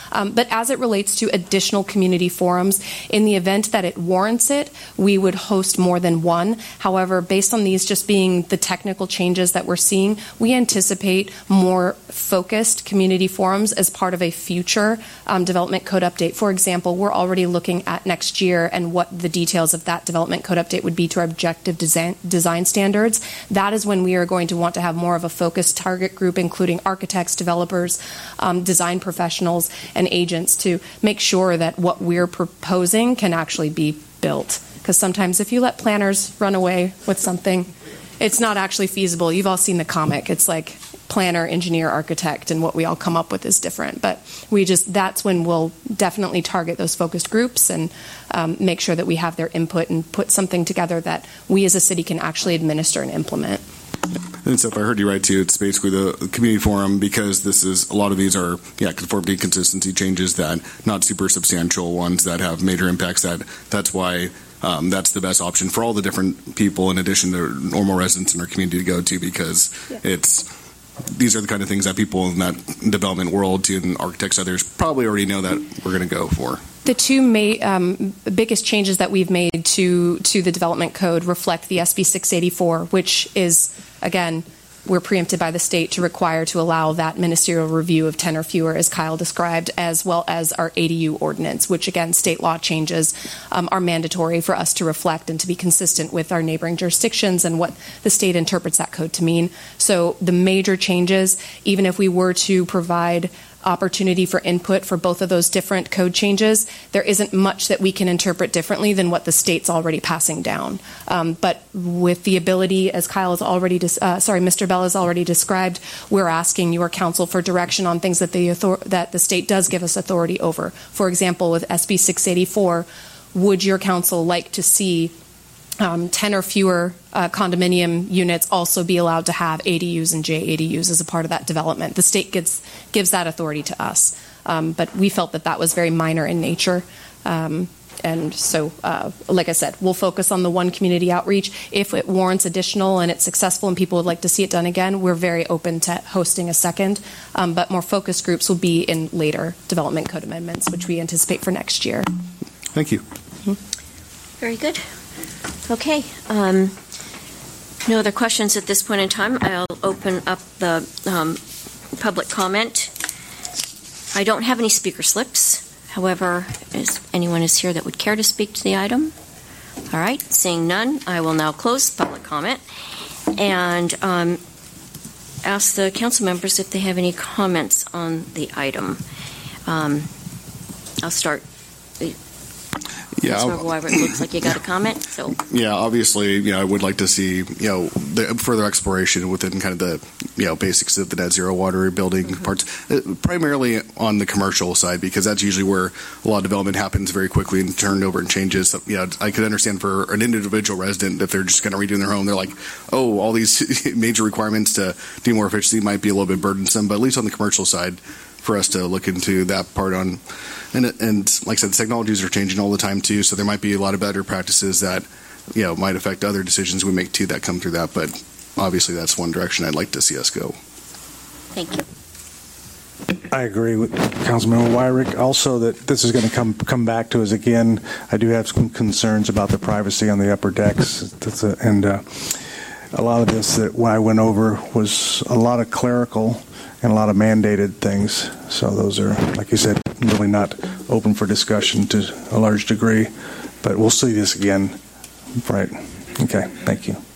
Um, but as it relates to additional community forums, in the event that it warrants it, we would host more than one. However, based on these just being the technical changes that we're seeing, we anticipate more focused community forums as part of a future um, development code update. For example, we're already looking at next year and what the details of that development code update would be to our objective design, design standards. That is when we are going to want to have more of a focused target group, including architects, developers, um, design professionals, and agents, to make sure that what we're proposing can actually be built. Because sometimes if you let planners run away with something, it's not actually feasible. You've all seen the comic. It's like planner, engineer, architect, and what we all come up with is different. But we just, that's when we'll definitely target those focused groups and um, make sure that we have their input and put something together that we as a city can actually administer and implement. And so if I heard you right too, it's basically the community forum, because this is, a lot of these are, yeah, conformity consistency changes, that not super substantial ones that have major impacts. That that's why um, that's the best option for all the different people, in addition to normal residents in our community, to go to, because yeah. it's, these are the kind of things that people in that development world, too, and architects, others, probably already know that we're going to go for. The two ma- um, biggest changes that we've made to to the development code reflect the S B six eighty-four, which is, again, we're preempted by the state to require to allow that ministerial review of ten or fewer, as Kyle described, as well as our A D U ordinance, which, again, state law changes um, are mandatory for us to reflect and to be consistent with our neighboring jurisdictions and what the state interprets that code to mean. So the major changes, even if we were to provide opportunity for input for both of those different code changes, there isn't much that we can interpret differently than what the state's already passing down. Um, but with the ability, as Kyle has already, dis- uh, sorry, Mister Bell has already described, we're asking your council for direction on things that the author- that the state does give us authority over. For example, with S B six eighty-four, would your council like to see Um, ten or fewer uh, condominium units also be allowed to have A D Us and J A D Us as a part of that development? The state gives gives that authority to us, um, but we felt that that was very minor in nature. Um, and so, uh, like I said, we'll focus on the one community outreach. If it warrants additional and it's successful and people would like to see it done again, we're very open to hosting a second. Um, but more focused groups will be in later development code amendments, which we anticipate for next year. Thank you. Mm-hmm. Very good. Okay. Um, no other questions at this point in time. I'll open up the um, public comment. I don't have any speaker slips. However, is anyone is here that would care to speak to the item? All right. Seeing none, I will now close public comment and um, ask the council members if they have any comments on the item. Um, I'll start. Yeah, It looks like you got a comment. So yeah, obviously, you know, I would like to see, you know, the further exploration within kind of the, you know, basics of the net zero water rebuilding mm-hmm. parts, uh, primarily on the commercial side, because that's usually where a lot of development happens very quickly and turned over and changes. So, you know, I could understand for an individual resident, if they're just kind of redoing their home, they're like, oh, all these major requirements to do more efficiency might be a little bit burdensome, but at least on the commercial side, for us to look into that part on, and and like I said, the technologies are changing all the time too, so there might be a lot of better practices that, you know, might affect other decisions we make too that come through that, but obviously that's one direction I'd like to see us go. Thank you. I agree with Councilman Wyrick. Also, that this is going to come come back to us again. I do have some concerns about the privacy on the upper decks, that's a, and uh, a lot of this that I went over was a lot of clerical and a lot of mandated things. So those are, like you said, really not open for discussion to a large degree. But we'll see this again. Right. Okay. Thank you.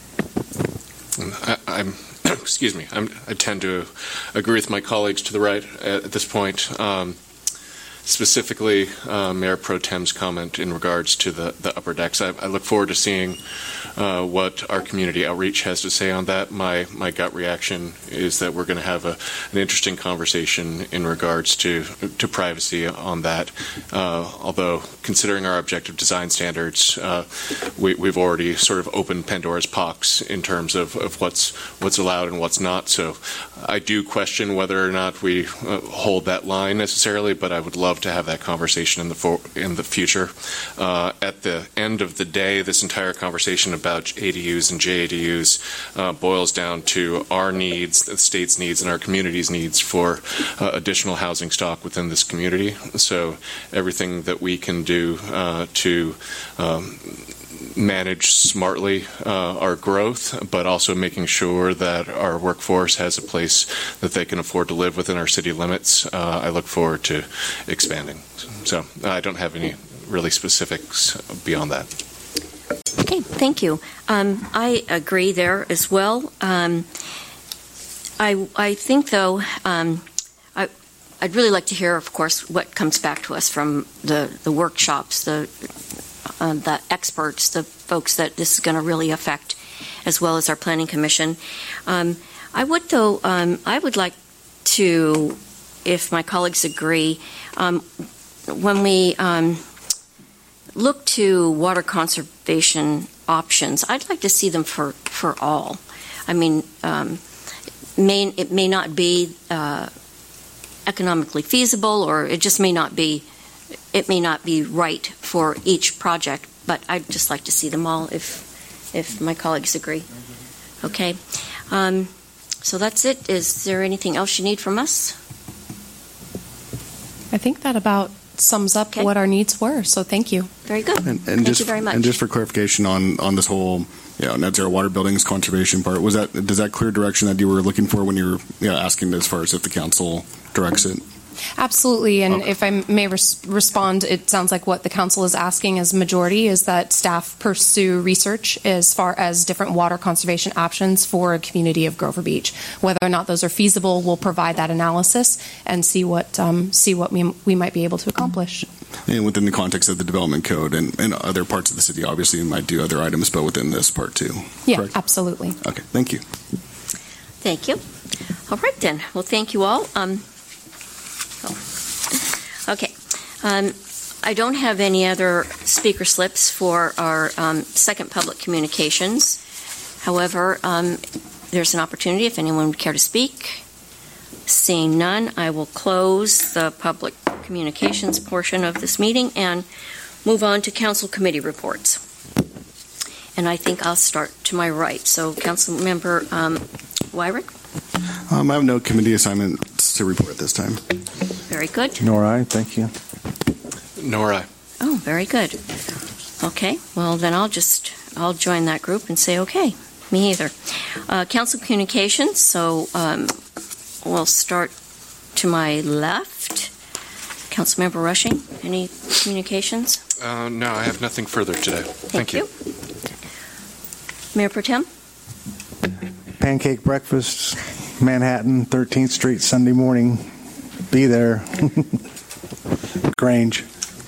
I, I'm, excuse me, I'm, I tend to agree with my colleagues to the right at, at this point. Um, specifically, uh, Mayor Pro Tem's comment in regards to the, the upper decks. I, I look forward to seeing uh, what our community outreach has to say on that. My my gut reaction is that we're going to have a, an interesting conversation in regards to to privacy on that. Uh, although, considering our objective design standards, uh, we, we've already sort of opened Pandora's box in terms of, of what's what's allowed and what's not. So I do question whether or not we uh, hold that line necessarily, but I would love love to have that conversation in the for, in the future. Uh, at the end of the day, this entire conversation about A D Us and J A D Us uh, boils down to our needs, the state's needs, and our community's needs for uh, additional housing stock within this community. So everything that we can do uh, to um, manage smartly uh, our growth, but also making sure that our workforce has a place that they can afford to live within our city limits. Uh, I look forward to expanding. So I don't have any really specifics beyond that. Okay, thank you. Um, I agree there as well. Um, I I think though. Um, I, I'd really like to hear, of course, what comes back to us from the, the workshops, the Uh, the experts, the folks that this is going to really affect, as well as our Planning Commission. Um, I would, though, um, I would like to, if my colleagues agree, um, when we um, look to water conservation options, I'd like to see them for, for all. I mean, um, may, it may not be uh, economically feasible, or it just may not be It may not be right for each project, but I'd just like to see them all if if my colleagues agree. Okay. Um, so that's it. Is there anything else you need from us? I think that about sums up Okay. what our needs were, so thank you. Very good. And, and Thank just, you very much. And just for clarification on, on this whole you know, net zero water buildings conservation part, was that does that clear direction that you were looking for when you were you know, asking as far as if the council directs it? Absolutely, and Okay. if I may res- respond, it sounds like what the council is asking as majority is that staff pursue research as far as different water conservation options for a community of Grover Beach. Whether or not those are feasible, we'll provide that analysis and see what um, see what we, we might be able to accomplish. And within the context of the development code and, and other parts of the city, obviously you might do other items, but within this part too. Yeah, Correct? absolutely. Okay, thank you. Thank you. All right, then. Well, thank you all. Um, oh. Okay. Um, I don't have any other speaker slips for our um, second public communications. However, um, there's an opportunity if anyone would care to speak. Seeing none, I will close the public communications portion of this meeting and move on to council committee reports. And I think I'll start to my right. So, Council Member um, Wyrick? Um, I have no committee assignments to report this time. Very good. Nor I, thank you. Nor I. Oh, very good. Okay, well, then I'll just, I'll join that group and say, okay, me either. Uh, council communications, so um, we'll start to my left. Councilmember Rushing, any communications? Uh, no, I have nothing further today. Thank, Thank you. Mayor Pro Tem? Pancake breakfast, Manhattan, thirteenth Street, Sunday morning. Be there. Grange.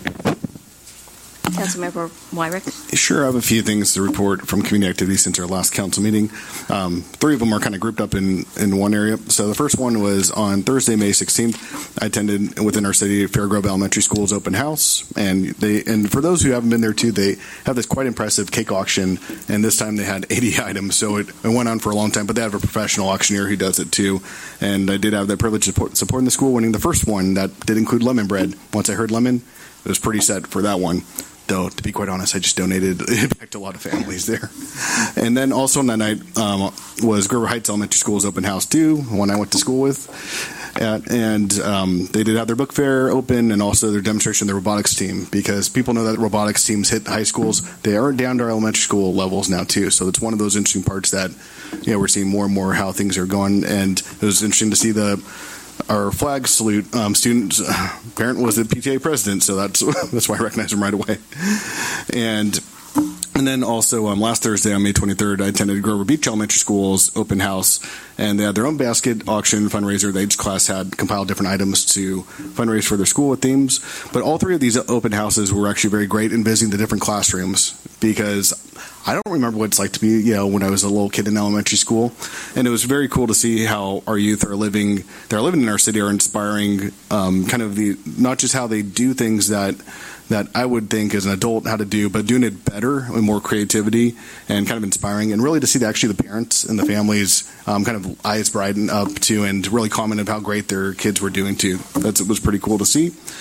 Councilmember Wyrick? Sure, I have a few things to report from community activities since our last council meeting. Um, three of them are kind of grouped up in, in one area. So the first one was on Thursday, May sixteenth. I attended within our city Fairgrove Elementary School's open house, and they and for those who haven't been there too, they have this quite impressive cake auction, and this time they had eighty items, so it, it went on for a long time. But they have a professional auctioneer who does it too, and I did have the privilege of support, supporting the school, winning the first one that did include lemon bread. Once I heard lemon, it was pretty set for that one. Though, to be quite honest, I just donated it back to a lot of families there. And then also on that night um, was Grover Heights Elementary School's open house too, one I went to school with. At, and um, they did have their book fair open and also their demonstration of the robotics team, because people know that robotics teams hit high schools. They are down to our elementary school levels now too. So it's one of those interesting parts that you know, we're seeing more and more how things are going. And it was interesting to see the our flag salute um, student uh, parent was the P T A president, so that's that's why I recognize him right away. And and then also um, last Thursday on May twenty-third, I attended Grover Beach Elementary School's open house, and they had their own basket auction fundraiser. They each class had compiled different items to fundraise for their school with themes. But all three of these open houses were actually very great in visiting the different classrooms, because I don't remember what it's like to be, you know, when I was a little kid in elementary school, and it was very cool to see how our youth are living. They're living in our city, are inspiring, um, kind of the not just how they do things that that I would think as an adult how to do, but doing it better and more creativity and kind of inspiring, and really to see the, actually the parents and the families um, kind of eyes brighten up too, and really comment on how great their kids were doing too. That's it was pretty cool to see.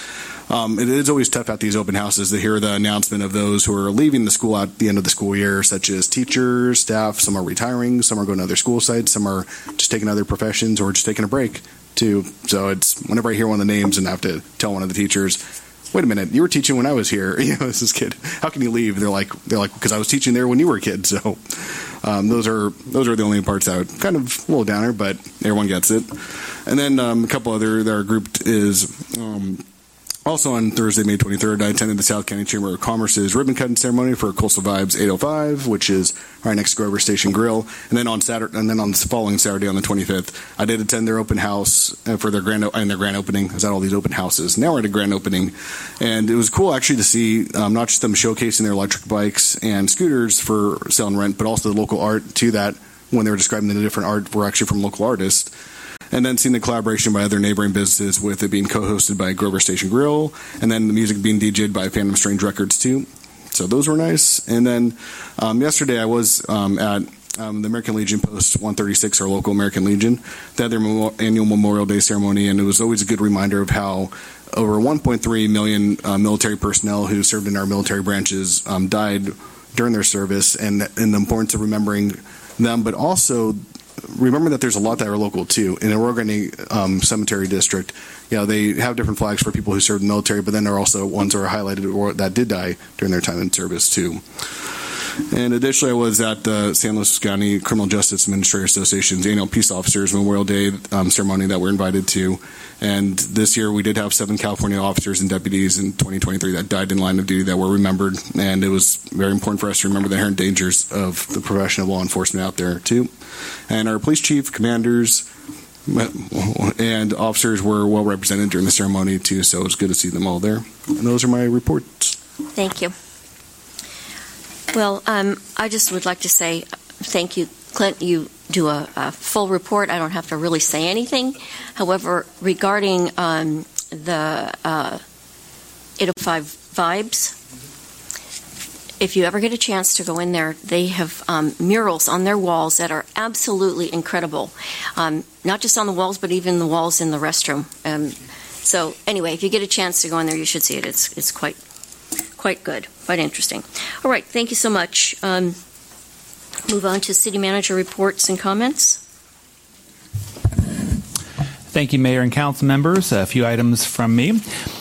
Um, it is always tough at these open houses to hear the announcement of those who are leaving the school at the end of the school year, such as teachers, staff. Some are retiring, some are going to other school sites, some are just taking other professions or just taking a break too. So it's whenever I hear one of the names and I have to tell one of the teachers, wait a minute, you were teaching when I was here. You know, this is kid. How can you leave? They're like, they're like, because I was teaching there when you were a kid. So um, those are those are the only parts that are kind of a little downer, but everyone gets it. And then um, a couple other that are grouped is um, also on Thursday, May twenty-third, I attended the South County Chamber of Commerce's ribbon cutting ceremony for Coastal Vibes eight oh five, which is right next to Grover Station Grill. And then on Saturday, and then on the following Saturday, on the twenty-fifth, I did attend their open house for their grand and their grand opening. I was at all these open houses. Now we're at a grand opening, and it was cool actually to see um, not just them showcasing their electric bikes and scooters for sale and rent, but also the local art to that when they were describing the different art were actually from local artists. And then seeing the collaboration by other neighboring businesses with it being co-hosted by Grover Station Grill, and then the music being D J'd by Phantom Strange Records too. So those were nice. And then um, yesterday I was um, at um, the American Legion Post one thirty-six, our local American Legion. They had their mo- annual Memorial Day ceremony, and it was always a good reminder of how over one point three million uh, military personnel who served in our military branches um, died during their service, and, and the importance of remembering them, but also remember that there's a lot that are local too. In the Oregon um, Cemetery District, you know, they have different flags for people who served in the military, but then there are also ones that are highlighted or that did die during their time in service too. And additionally, I was at the San Luis County Criminal Justice Administrator Association's annual Peace Officers Memorial Day um, ceremony that we're invited to. And this year we did have seven California officers and deputies in twenty twenty-three that died in line of duty that were remembered. And it was very important for us to remember the inherent dangers of the profession of law enforcement out there too. And our police chief, commanders, and officers were well represented during the ceremony too. So it was good to see them all there. And those are my reports. Thank you. Well, um, I just would like to say thank you, Clint. You do a, a full report. I don't have to really say anything. However, regarding um, the uh, eight oh five Vibes, if you ever get a chance to go in there, they have um, murals on their walls that are absolutely incredible. Um, not just on the walls, but even the walls in the restroom. Um, so anyway, if you get a chance to go in there, you should see it. It's it's quite quite good, quite interesting. All right, thank you so much. Um, move on to city manager reports and comments. Thank you, Mayor and council members. A few items from me.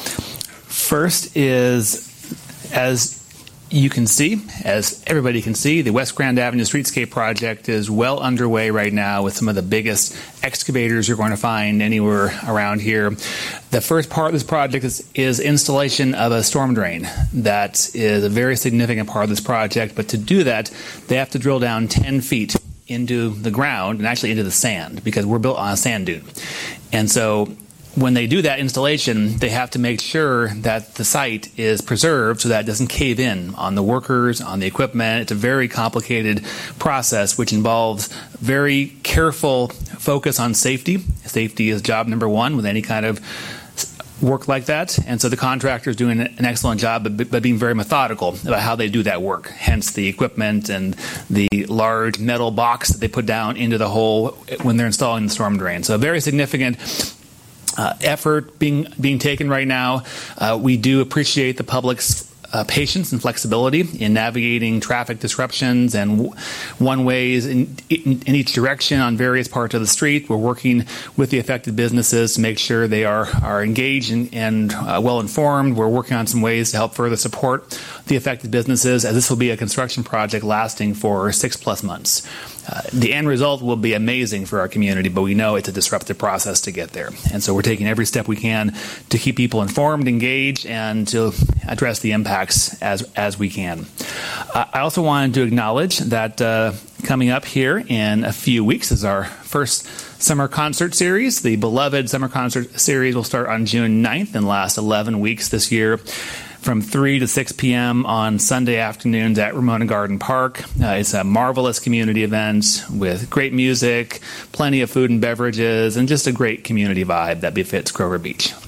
First is, as you can see, as everybody can see, the West Grand Avenue Streetscape project is well underway right now with some of the biggest excavators you're going to find anywhere around here. The first part of this project is, is installation of a storm drain. That is a very significant part of this project, but to do that, they have to drill down ten feet into the ground and actually into the sand because we're built on a sand dune. And so when they do that installation, they have to make sure that the site is preserved so that it doesn't cave in on the workers, on the equipment. It's a very complicated process which involves very careful focus on safety. Safety is job number one with any kind of work like that. And so the contractor is doing an excellent job, but, but being very methodical about how they do that work. Hence the equipment and the large metal box that they put down into the hole when they're installing the storm drain. So a very significant Uh, effort being being taken right now. Uh, we do appreciate the public's uh, patience and flexibility in navigating traffic disruptions and w- one-ways in, in, in each direction on various parts of the street. We're working with the affected businesses to make sure they are, are engaged and, and uh, well-informed. We're working on some ways to help further support the affected businesses, as this will be a construction project lasting for six-plus months. Uh, the end result will be amazing for our community, but we know it's a disruptive process to get there. And so we're taking every step we can to keep people informed, engaged, and to address the impacts as as we can. Uh, I also wanted to acknowledge that uh, coming up here in a few weeks is our first summer concert series. The beloved summer concert series will start on June ninth and last eleven weeks this year, from three to six p.m. on Sunday afternoons at Ramona Garden Park. Uh, it's a marvelous community event with great music, plenty of food and beverages, and just a great community vibe that befits Grover Beach.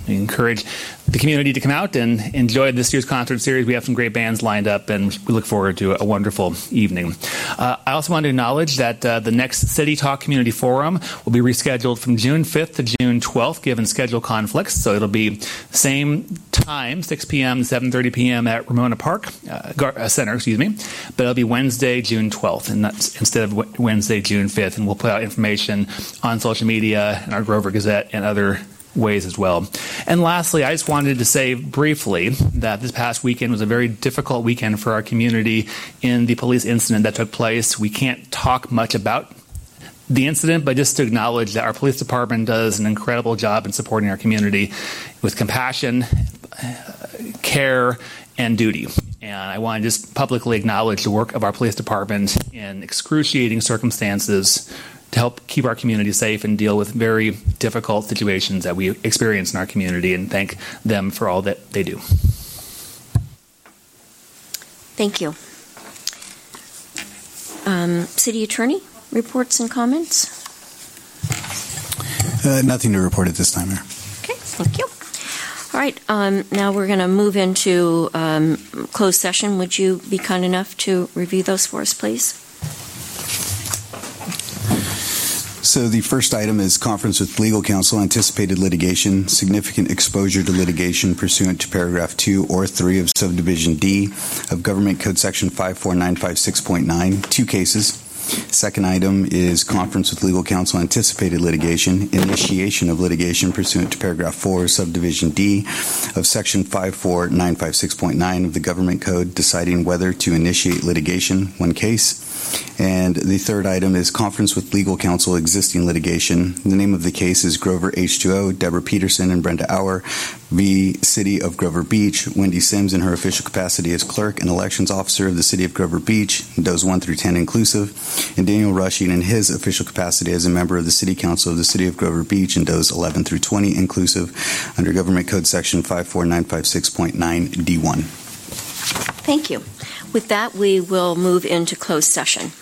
we encourage the community to come out and enjoy this year's concert series. We have some great bands lined up, and we look forward to a wonderful evening. Uh, I also want to acknowledge that uh, the next City Talk Community Forum will be rescheduled from June fifth to June twelfth, given schedule conflicts. So it'll be same time, six p.m. to seven thirty p.m. at Ramona Park uh, Gar- uh, Center, excuse me. But it'll be Wednesday, June twelfth, and that's instead of w- Wednesday, June fifth. And we'll put out information on social media and our Grover Gazette and other ways as well. And lastly, I just wanted to say briefly that this past weekend was a very difficult weekend for our community in the police incident that took place. We can't talk much about the incident, but just to acknowledge that our police department does an incredible job in supporting our community with compassion, care, and duty. And I want to just publicly acknowledge the work of our police department in excruciating circumstances to help keep our community safe and deal with very difficult situations that we experience in our community, and thank them for all that they do. Thank you. Um, City Attorney, reports and comments? Uh, nothing to report at this time, Mayor. Okay, thank you. All right, um, now we're going to move into um, closed session. Would you be kind enough to review those for us, please? So the first item is conference with legal counsel, anticipated litigation, significant exposure to litigation pursuant to paragraph two or three of subdivision D of Government Code Section five four nine five six point nine, two cases. Second item is conference with legal counsel, anticipated litigation, initiation of litigation pursuant to paragraph four, subdivision D of section five four nine five six point nine of the Government Code, deciding whether to initiate litigation, one case. And the third item is conference with legal counsel, existing litigation. The name of the case is Grover H two O, Deborah Peterson and Brenda Auer v. City of Grover Beach. Wendy Sims in her official capacity as clerk and elections officer of the City of Grover Beach, those one through ten inclusive, and Daniel Rushing in his official capacity as a member of the City Council of the City of Grover Beach, and those eleven through twenty inclusive, under Government Code Section five four nine five six point nine D one. Thank you. With that, we will move into closed session.